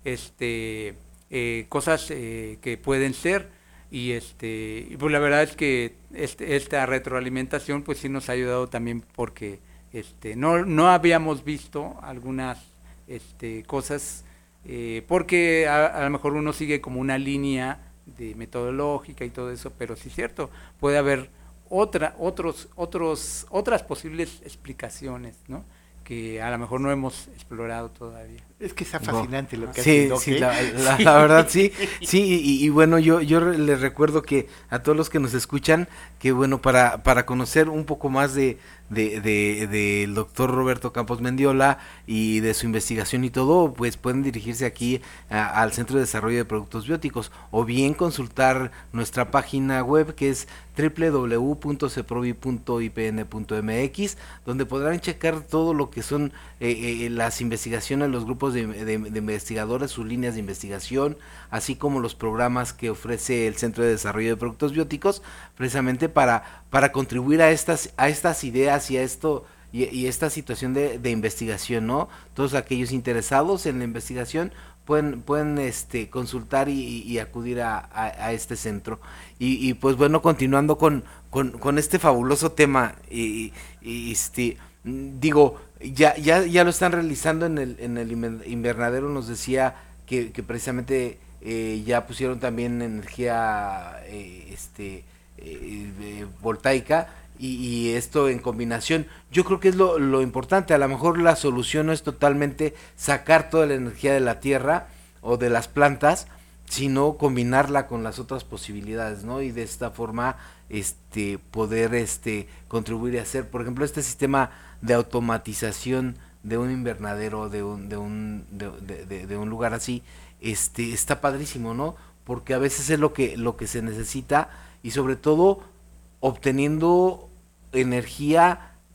este eh, cosas eh, que pueden ser, y este y pues la verdad es que este, esta retroalimentación pues sí nos ha ayudado también, porque este no no habíamos visto algunas este cosas eh, porque a, a lo mejor uno sigue como una línea de metodológica y todo eso, pero sí es cierto, puede haber otra otros otros otras posibles explicaciones, ¿no? Que a lo mejor no hemos explorado todavía. Es que está fascinante no. lo que sí, hace Doc, sí, ¿eh? la, la, la verdad sí, sí, y, y bueno, yo yo les recuerdo que a todos los que nos escuchan, que bueno, para para conocer un poco más de de de del doctor Roberto Campos Mendiola y de su investigación y todo, pues pueden dirigirse aquí a, al Centro de Desarrollo de Productos Bióticos, o bien consultar nuestra página web, que es doble u doble u doble u punto ceprobi punto i p n punto m x, donde podrán checar todo lo que son eh, eh, las investigaciones, los grupos de, de, de investigadores, sus líneas de investigación, así como los programas que ofrece el Centro de Desarrollo de Productos Bióticos, precisamente para, para contribuir a estas, a estas ideas y a esto y, y esta situación de, de investigación, ¿no? Todos aquellos interesados en la investigación pueden pueden este consultar y, y acudir a, a, a este centro. Y, y pues bueno, continuando con, con, con este fabuloso tema, y, y este digo, ya ya ya lo están realizando en el en el invernadero, nos decía que, que precisamente eh, ya pusieron también energía eh, este eh, eh, voltaica, y, y esto en combinación, yo creo que es lo, lo importante. A lo mejor la solución no es totalmente sacar toda la energía de la tierra o de las plantas, sino combinarla con las otras posibilidades, ¿no? Y de esta forma este poder este contribuir a hacer, por ejemplo, este sistema de automatización de un invernadero, de un de un de, de, de, de un lugar así, este está padrísimo, ¿no? Porque a veces es lo que lo que se necesita, y sobre todo obteniendo energía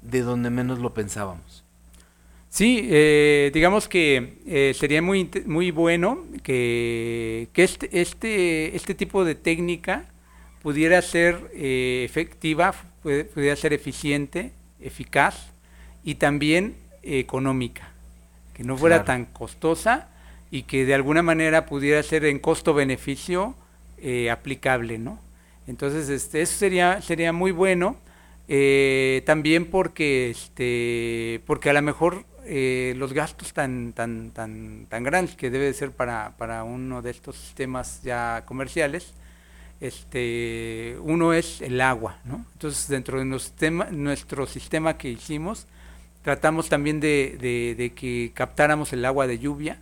de donde menos lo pensábamos. Sí, eh, digamos que eh, sería muy muy bueno que, que este, este, este tipo de técnica pudiera ser eh, efectiva, pudiera ser eficiente, eficaz y también eh, económica, que no fuera Claro. tan costosa y que de alguna manera pudiera ser en costo-beneficio eh, aplicable, ¿no? Entonces, este, eso sería, sería muy bueno, eh, también porque, este, porque a lo mejor eh, los gastos tan, tan, tan, tan grandes que debe de ser para, para uno de estos sistemas ya comerciales, este, uno es el agua, ¿no? Entonces, dentro de nuestro sistema, nuestro sistema que hicimos, tratamos también de, de, de que captáramos el agua de lluvia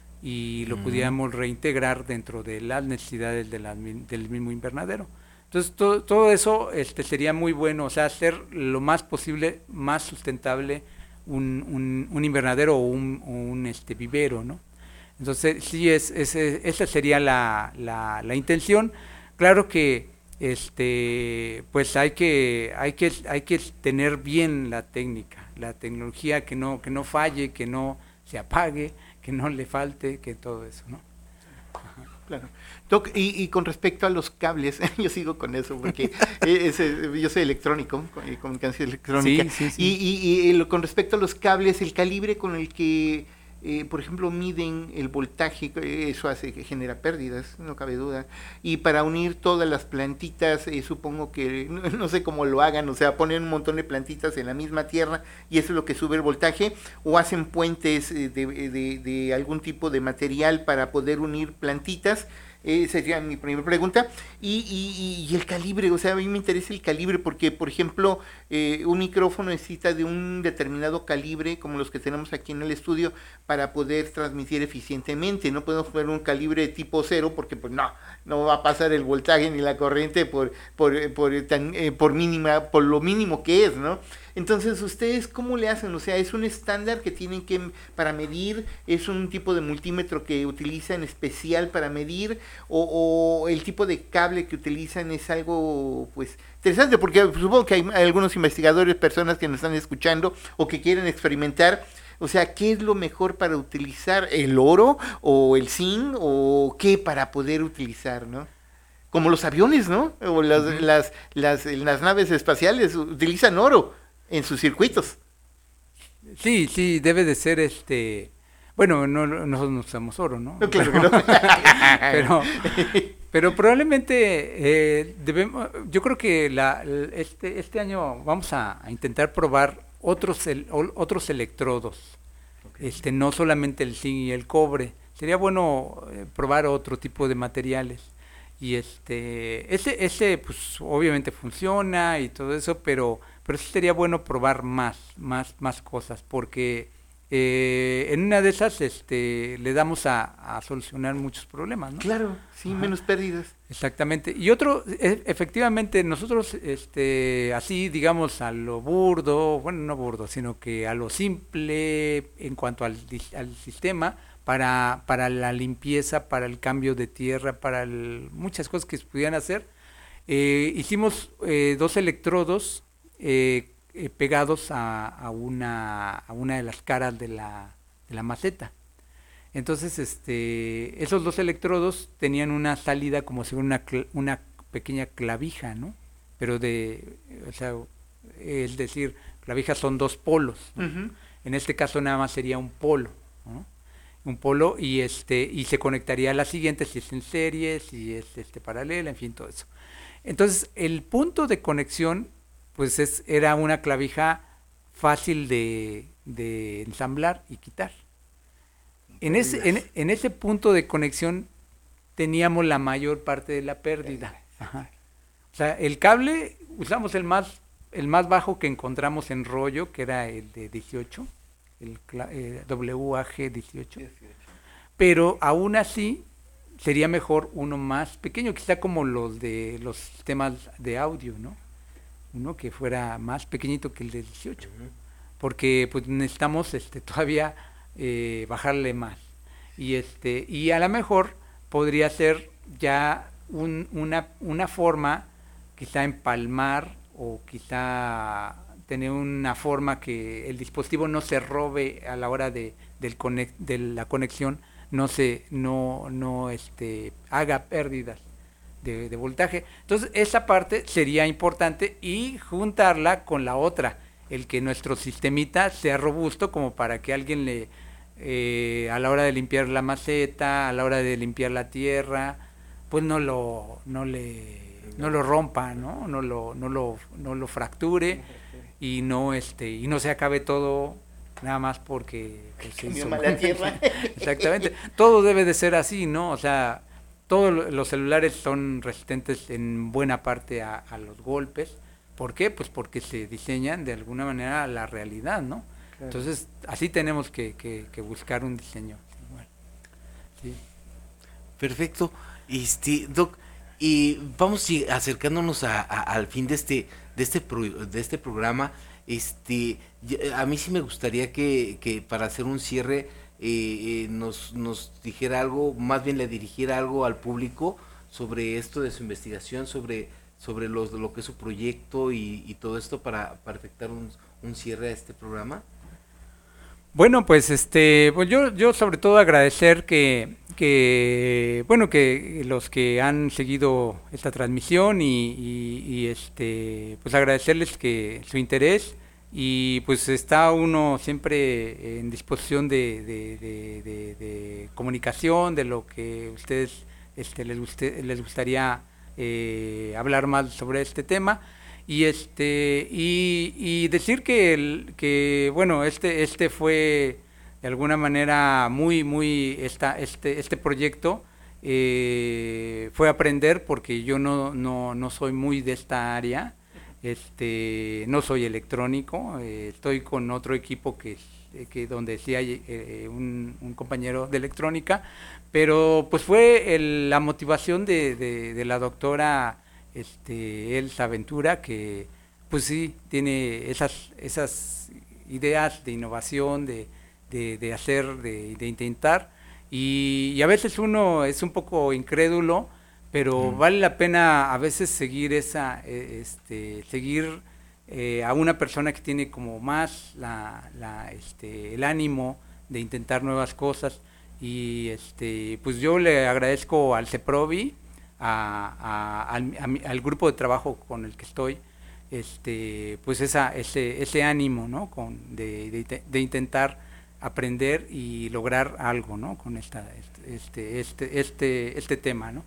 y lo Mm. pudiéramos reintegrar dentro de las necesidades de la, del mismo invernadero. Entonces, todo, todo eso este, sería muy bueno, o sea, hacer lo más posible, más sustentable un, un, un invernadero o un, o un este, vivero, ¿no? Entonces, sí, es, es, esa sería la, la, la intención. Claro que este pues hay que hay que hay que tener bien la técnica, la tecnología, que no que no falle, que no se apague, que no le falte, que todo eso, ¿no? Claro. Doc, y, y con respecto a los cables, yo sigo con eso porque es, es, yo soy electrónico, con comunicación electrónica. Sí, sí, sí. Y, y, y lo, con respecto a los cables, el calibre con el que, eh, por ejemplo, miden el voltaje, eso hace que genera pérdidas, no cabe duda. Y para unir todas las plantitas, eh, supongo que, no, no sé cómo lo hagan, o sea, ponen un montón de plantitas en la misma tierra y eso es lo que sube el voltaje, o hacen puentes eh, de, de, de algún tipo de material para poder unir plantitas. Eh, sería mi primera pregunta. Y, y, y el calibre, o sea, a mí me interesa el calibre porque, por ejemplo, eh, un micrófono necesita de un determinado calibre, como los que tenemos aquí en el estudio, para poder transmitir eficientemente. No podemos poner un calibre tipo cero porque, pues, no, no va a pasar el voltaje ni la corriente por, por, por, tan, eh, por, mínima, por lo mínimo que es, ¿no? Entonces, ¿ustedes cómo le hacen? O sea, ¿es un estándar que tienen que para medir? ¿Es un tipo de multímetro que utilizan especial para medir? ¿O, o el tipo de cable que utilizan es algo, pues, interesante? Porque supongo que hay, hay algunos investigadores, personas que nos están escuchando o que quieren experimentar. O sea, ¿qué es lo mejor para utilizar? ¿El oro o el zinc o qué para poder utilizar, no? Como los aviones, ¿no? O las, uh-huh. las, las, las naves espaciales utilizan oro en sus circuitos. Sí, sí, debe de ser este... Bueno, no, nosotros no usamos oro, ¿no? No, claro que no. pero, pero probablemente eh, debemos... Yo creo que la, este, este año vamos a, a intentar probar otros, el, otros electrodos. Okay. Este, no solamente el zinc y el cobre. Sería bueno eh, probar otro tipo de materiales. Y este, ese, ese pues obviamente funciona y todo eso, pero... pero sí sería bueno probar más, más, más cosas, porque eh, en una de esas este, le damos a, a solucionar muchos problemas, ¿no? Claro, sí, Ajá. menos pérdidas. Exactamente. Y otro, e- efectivamente, nosotros, este, así, digamos, a lo burdo, bueno, no burdo, sino que a lo simple en cuanto al, al sistema, para, para la limpieza, para el cambio de tierra, para el, muchas cosas que se pudieran hacer, eh, hicimos eh, dos electrodos, Eh, eh, pegados a, a, una, a una de las caras de la, de la maceta. Entonces, este, esos dos electrodos tenían una salida como si fuera una, cl- una pequeña clavija, ¿no? Pero de, o sea, es decir, clavijas son dos polos, ¿no? Uh-huh. En este caso nada más sería un polo, ¿no? Un polo y este y se conectaría a la siguiente si es en serie, si es este paralela, en fin, todo eso. Entonces, el punto de conexión pues es, era una clavija fácil de, de ensamblar y quitar. En ese, en, en ese punto de conexión teníamos la mayor parte de la pérdida. Ajá. O sea, el cable, usamos el más, el más bajo que encontramos en rollo, que era el de dieciocho, el eh, W A G dieciocho, pero aún así sería mejor uno más pequeño, quizá como los de los sistemas de audio, ¿no? Uno que fuera más pequeñito que el de dieciocho, uh-huh. porque pues necesitamos este todavía eh, bajarle más y este y a lo mejor podría ser ya un, una una forma quizá empalmar o quizá tener una forma que el dispositivo no se robe a la hora de, del conect, de la conexión, no se no no este haga pérdidas de, de voltaje. Entonces esa parte sería importante y juntarla con la otra, el que nuestro sistemita sea robusto como para que alguien le eh, a la hora de limpiar la maceta, a la hora de limpiar la tierra, pues no lo no le no lo rompa, ¿no? No lo no lo no lo fracture y no este y no se acabe todo nada más porque pues, se hizo mala tierra. Exactamente. Todo debe de ser así, ¿no? O sea, todos los celulares son resistentes en buena parte a, a los golpes. ¿Por qué? Pues porque se diseñan de alguna manera a la realidad, ¿no? Claro. Entonces, así tenemos que, que, que buscar un diseño. Igual. Sí. Perfecto. Este, Doc, y vamos acercándonos a, a, al fin de este, de este, pro, de este programa. Este, a mí sí me gustaría que, que para hacer un cierre eh, eh, nos, nos dijera algo, más bien le dirigiera algo al público sobre esto de su investigación, sobre, sobre los, lo que es su proyecto y, y todo esto para, para efectuar un, un cierre a este programa. Bueno, pues este, pues yo, yo sobre todo agradecer que, que, bueno, que los que han seguido esta transmisión y, y, y este, pues agradecerles que su interés y pues está uno siempre en disposición de, de, de, de, de comunicación, de lo que ustedes este, les, guste, les gustaría eh, hablar más sobre este tema. Y este y, y decir que el, que bueno este este fue de alguna manera muy muy esta este este proyecto eh, fue aprender porque yo no no no soy muy de esta área, este no soy electrónico, eh, estoy con otro equipo que que donde sí hay eh, un, un compañero de electrónica, pero pues fue el, la motivación de, de, de la doctora este Elsa Ventura, que pues sí tiene esas esas ideas de innovación, de, de, de hacer, de, de intentar, y, y a veces uno es un poco incrédulo, pero mm. vale la pena a veces seguir esa este seguir eh, a una persona que tiene como más la, la este el ánimo de intentar nuevas cosas. Y este pues yo le agradezco al CEPROVI, A, a, al, a, al grupo de trabajo con el que estoy, este, pues esa, ese, ese ánimo, ¿no? Con, de, de, de intentar aprender y lograr algo, ¿no? Con esta, este, este, este, este tema, ¿no?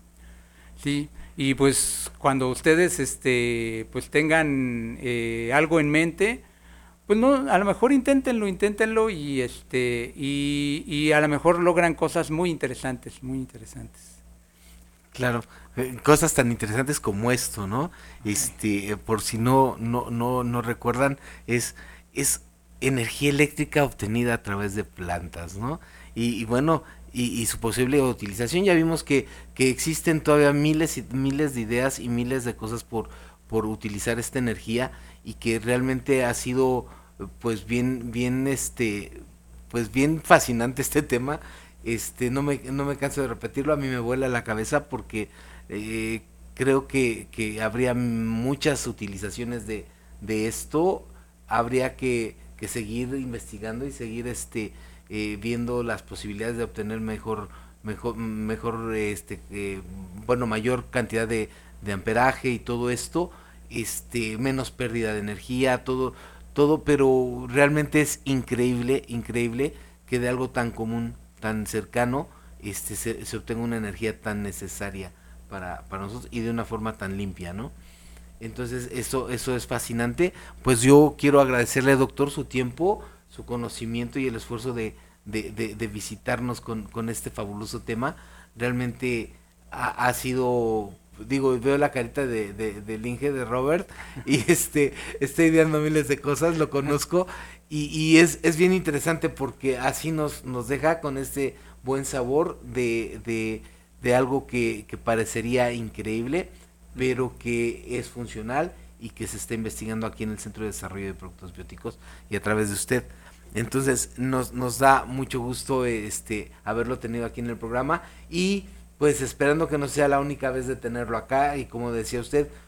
Sí, y pues cuando ustedes, este, pues tengan eh, algo en mente, pues no, a lo mejor inténtenlo, inténtenlo y este, y, y a lo mejor logran cosas muy interesantes, muy interesantes. Claro, eh, cosas tan interesantes como esto, ¿no? Este, eh, por si no, no, no, no recuerdan, es, es energía eléctrica obtenida a través de plantas, ¿no? Y, y bueno, y, y su posible utilización, ya vimos que, que existen todavía miles y miles de ideas y miles de cosas por, por utilizar esta energía, y que realmente ha sido, pues bien, bien, este, pues bien fascinante este tema. Este, no me, no me canso de repetirlo, a mí me vuela la cabeza porque eh, creo que, que habría muchas utilizaciones de, de esto, habría que, que seguir investigando y seguir este eh, viendo las posibilidades de obtener mejor, mejor, mejor este eh, bueno, mayor cantidad de, de amperaje y todo esto, este, menos pérdida de energía, todo, todo, pero realmente es increíble, increíble que de algo tan común, tan cercano, este se, se obtenga una energía tan necesaria para, para nosotros y de una forma tan limpia, ¿no? Entonces eso, eso es fascinante. Pues yo quiero agradecerle, doctor, su tiempo, su conocimiento y el esfuerzo de, de, de, de visitarnos con, con este fabuloso tema. Realmente ha, ha sido, digo, veo la carita de, de, del Inge, de Robert, y este estoy ideando miles de cosas, lo conozco. Y, y es, es bien interesante porque así nos, nos deja con este buen sabor de, de, de algo que, que parecería increíble, pero que es funcional y que se está investigando aquí en el Centro de Desarrollo de Productos Bióticos y a través de usted. Entonces nos, nos da mucho gusto este haberlo tenido aquí en el programa, y pues esperando que no sea la única vez de tenerlo acá, y como decía usted,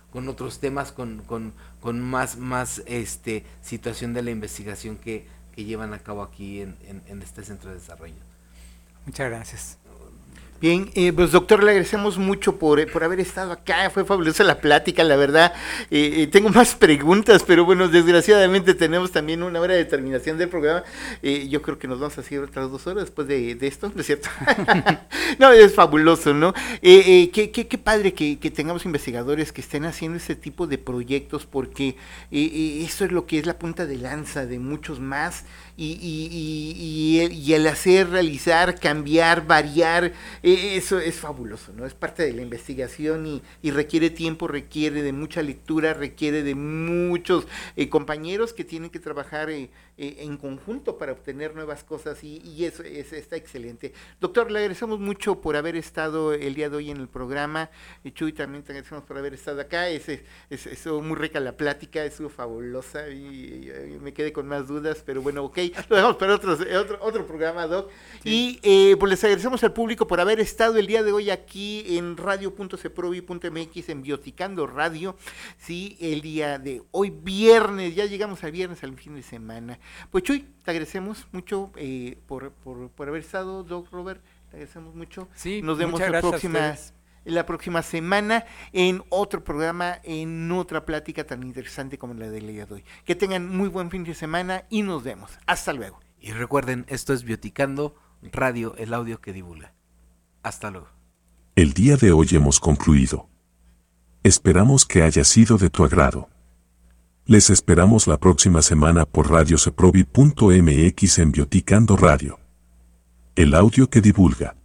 con otros temas, con, con, con más, más este, situación de la investigación que, que llevan a cabo aquí en, en, en este centro de desarrollo. Muchas gracias. Bien, eh, pues doctor, le agradecemos mucho por, por haber estado acá, fue fabulosa la plática, la verdad. Eh, eh, tengo más preguntas, pero bueno, desgraciadamente tenemos también una hora de terminación del programa. Eh, yo creo que nos vamos a seguir otras dos horas después de, de esto, ¿no es cierto? No, es fabuloso, ¿no? Eh, eh, qué, qué, qué padre que, que tengamos investigadores que estén haciendo ese tipo de proyectos, porque eh, eh, eso es lo que es la punta de lanza de muchos más, y, y, y, y, el, y el hacer, realizar, cambiar, variar, eso es fabuloso, ¿no? Es parte de la investigación y, y requiere tiempo, requiere de mucha lectura, requiere de muchos eh, compañeros que tienen que trabajar eh, eh, en conjunto para obtener nuevas cosas, y, y eso es, está excelente. Doctor, le agradecemos mucho por haber estado el día de hoy en el programa. Y Chuy, también te agradecemos por haber estado acá. Es, es, es, es muy rica la plática, estuvo fabulosa, y, y, y me quedé con más dudas, pero bueno, ok, lo dejamos para otros, otro, otro programa, Doc. Sí. Y eh, pues les agradecemos al público por haber estado el día de hoy aquí en radio punto ceprovi punto m x, en Bioticando Radio, sí, el día de hoy viernes, ya llegamos al viernes, al fin de semana. Pues Chuy, te agradecemos mucho eh, por, por, por haber estado, Doc Robert, te agradecemos mucho. Sí, nos vemos muchas la gracias próxima, la próxima semana en otro programa, en otra plática tan interesante como la del día de hoy. Que tengan muy buen fin de semana y nos vemos. Hasta luego. Y recuerden, esto es Bioticando Radio, el audio que divulga. Hasta luego. El día de hoy hemos concluido. Esperamos que haya sido de tu agrado. Les esperamos la próxima semana por radio ceprovi punto m x en Bioticando Radio, el audio que divulga.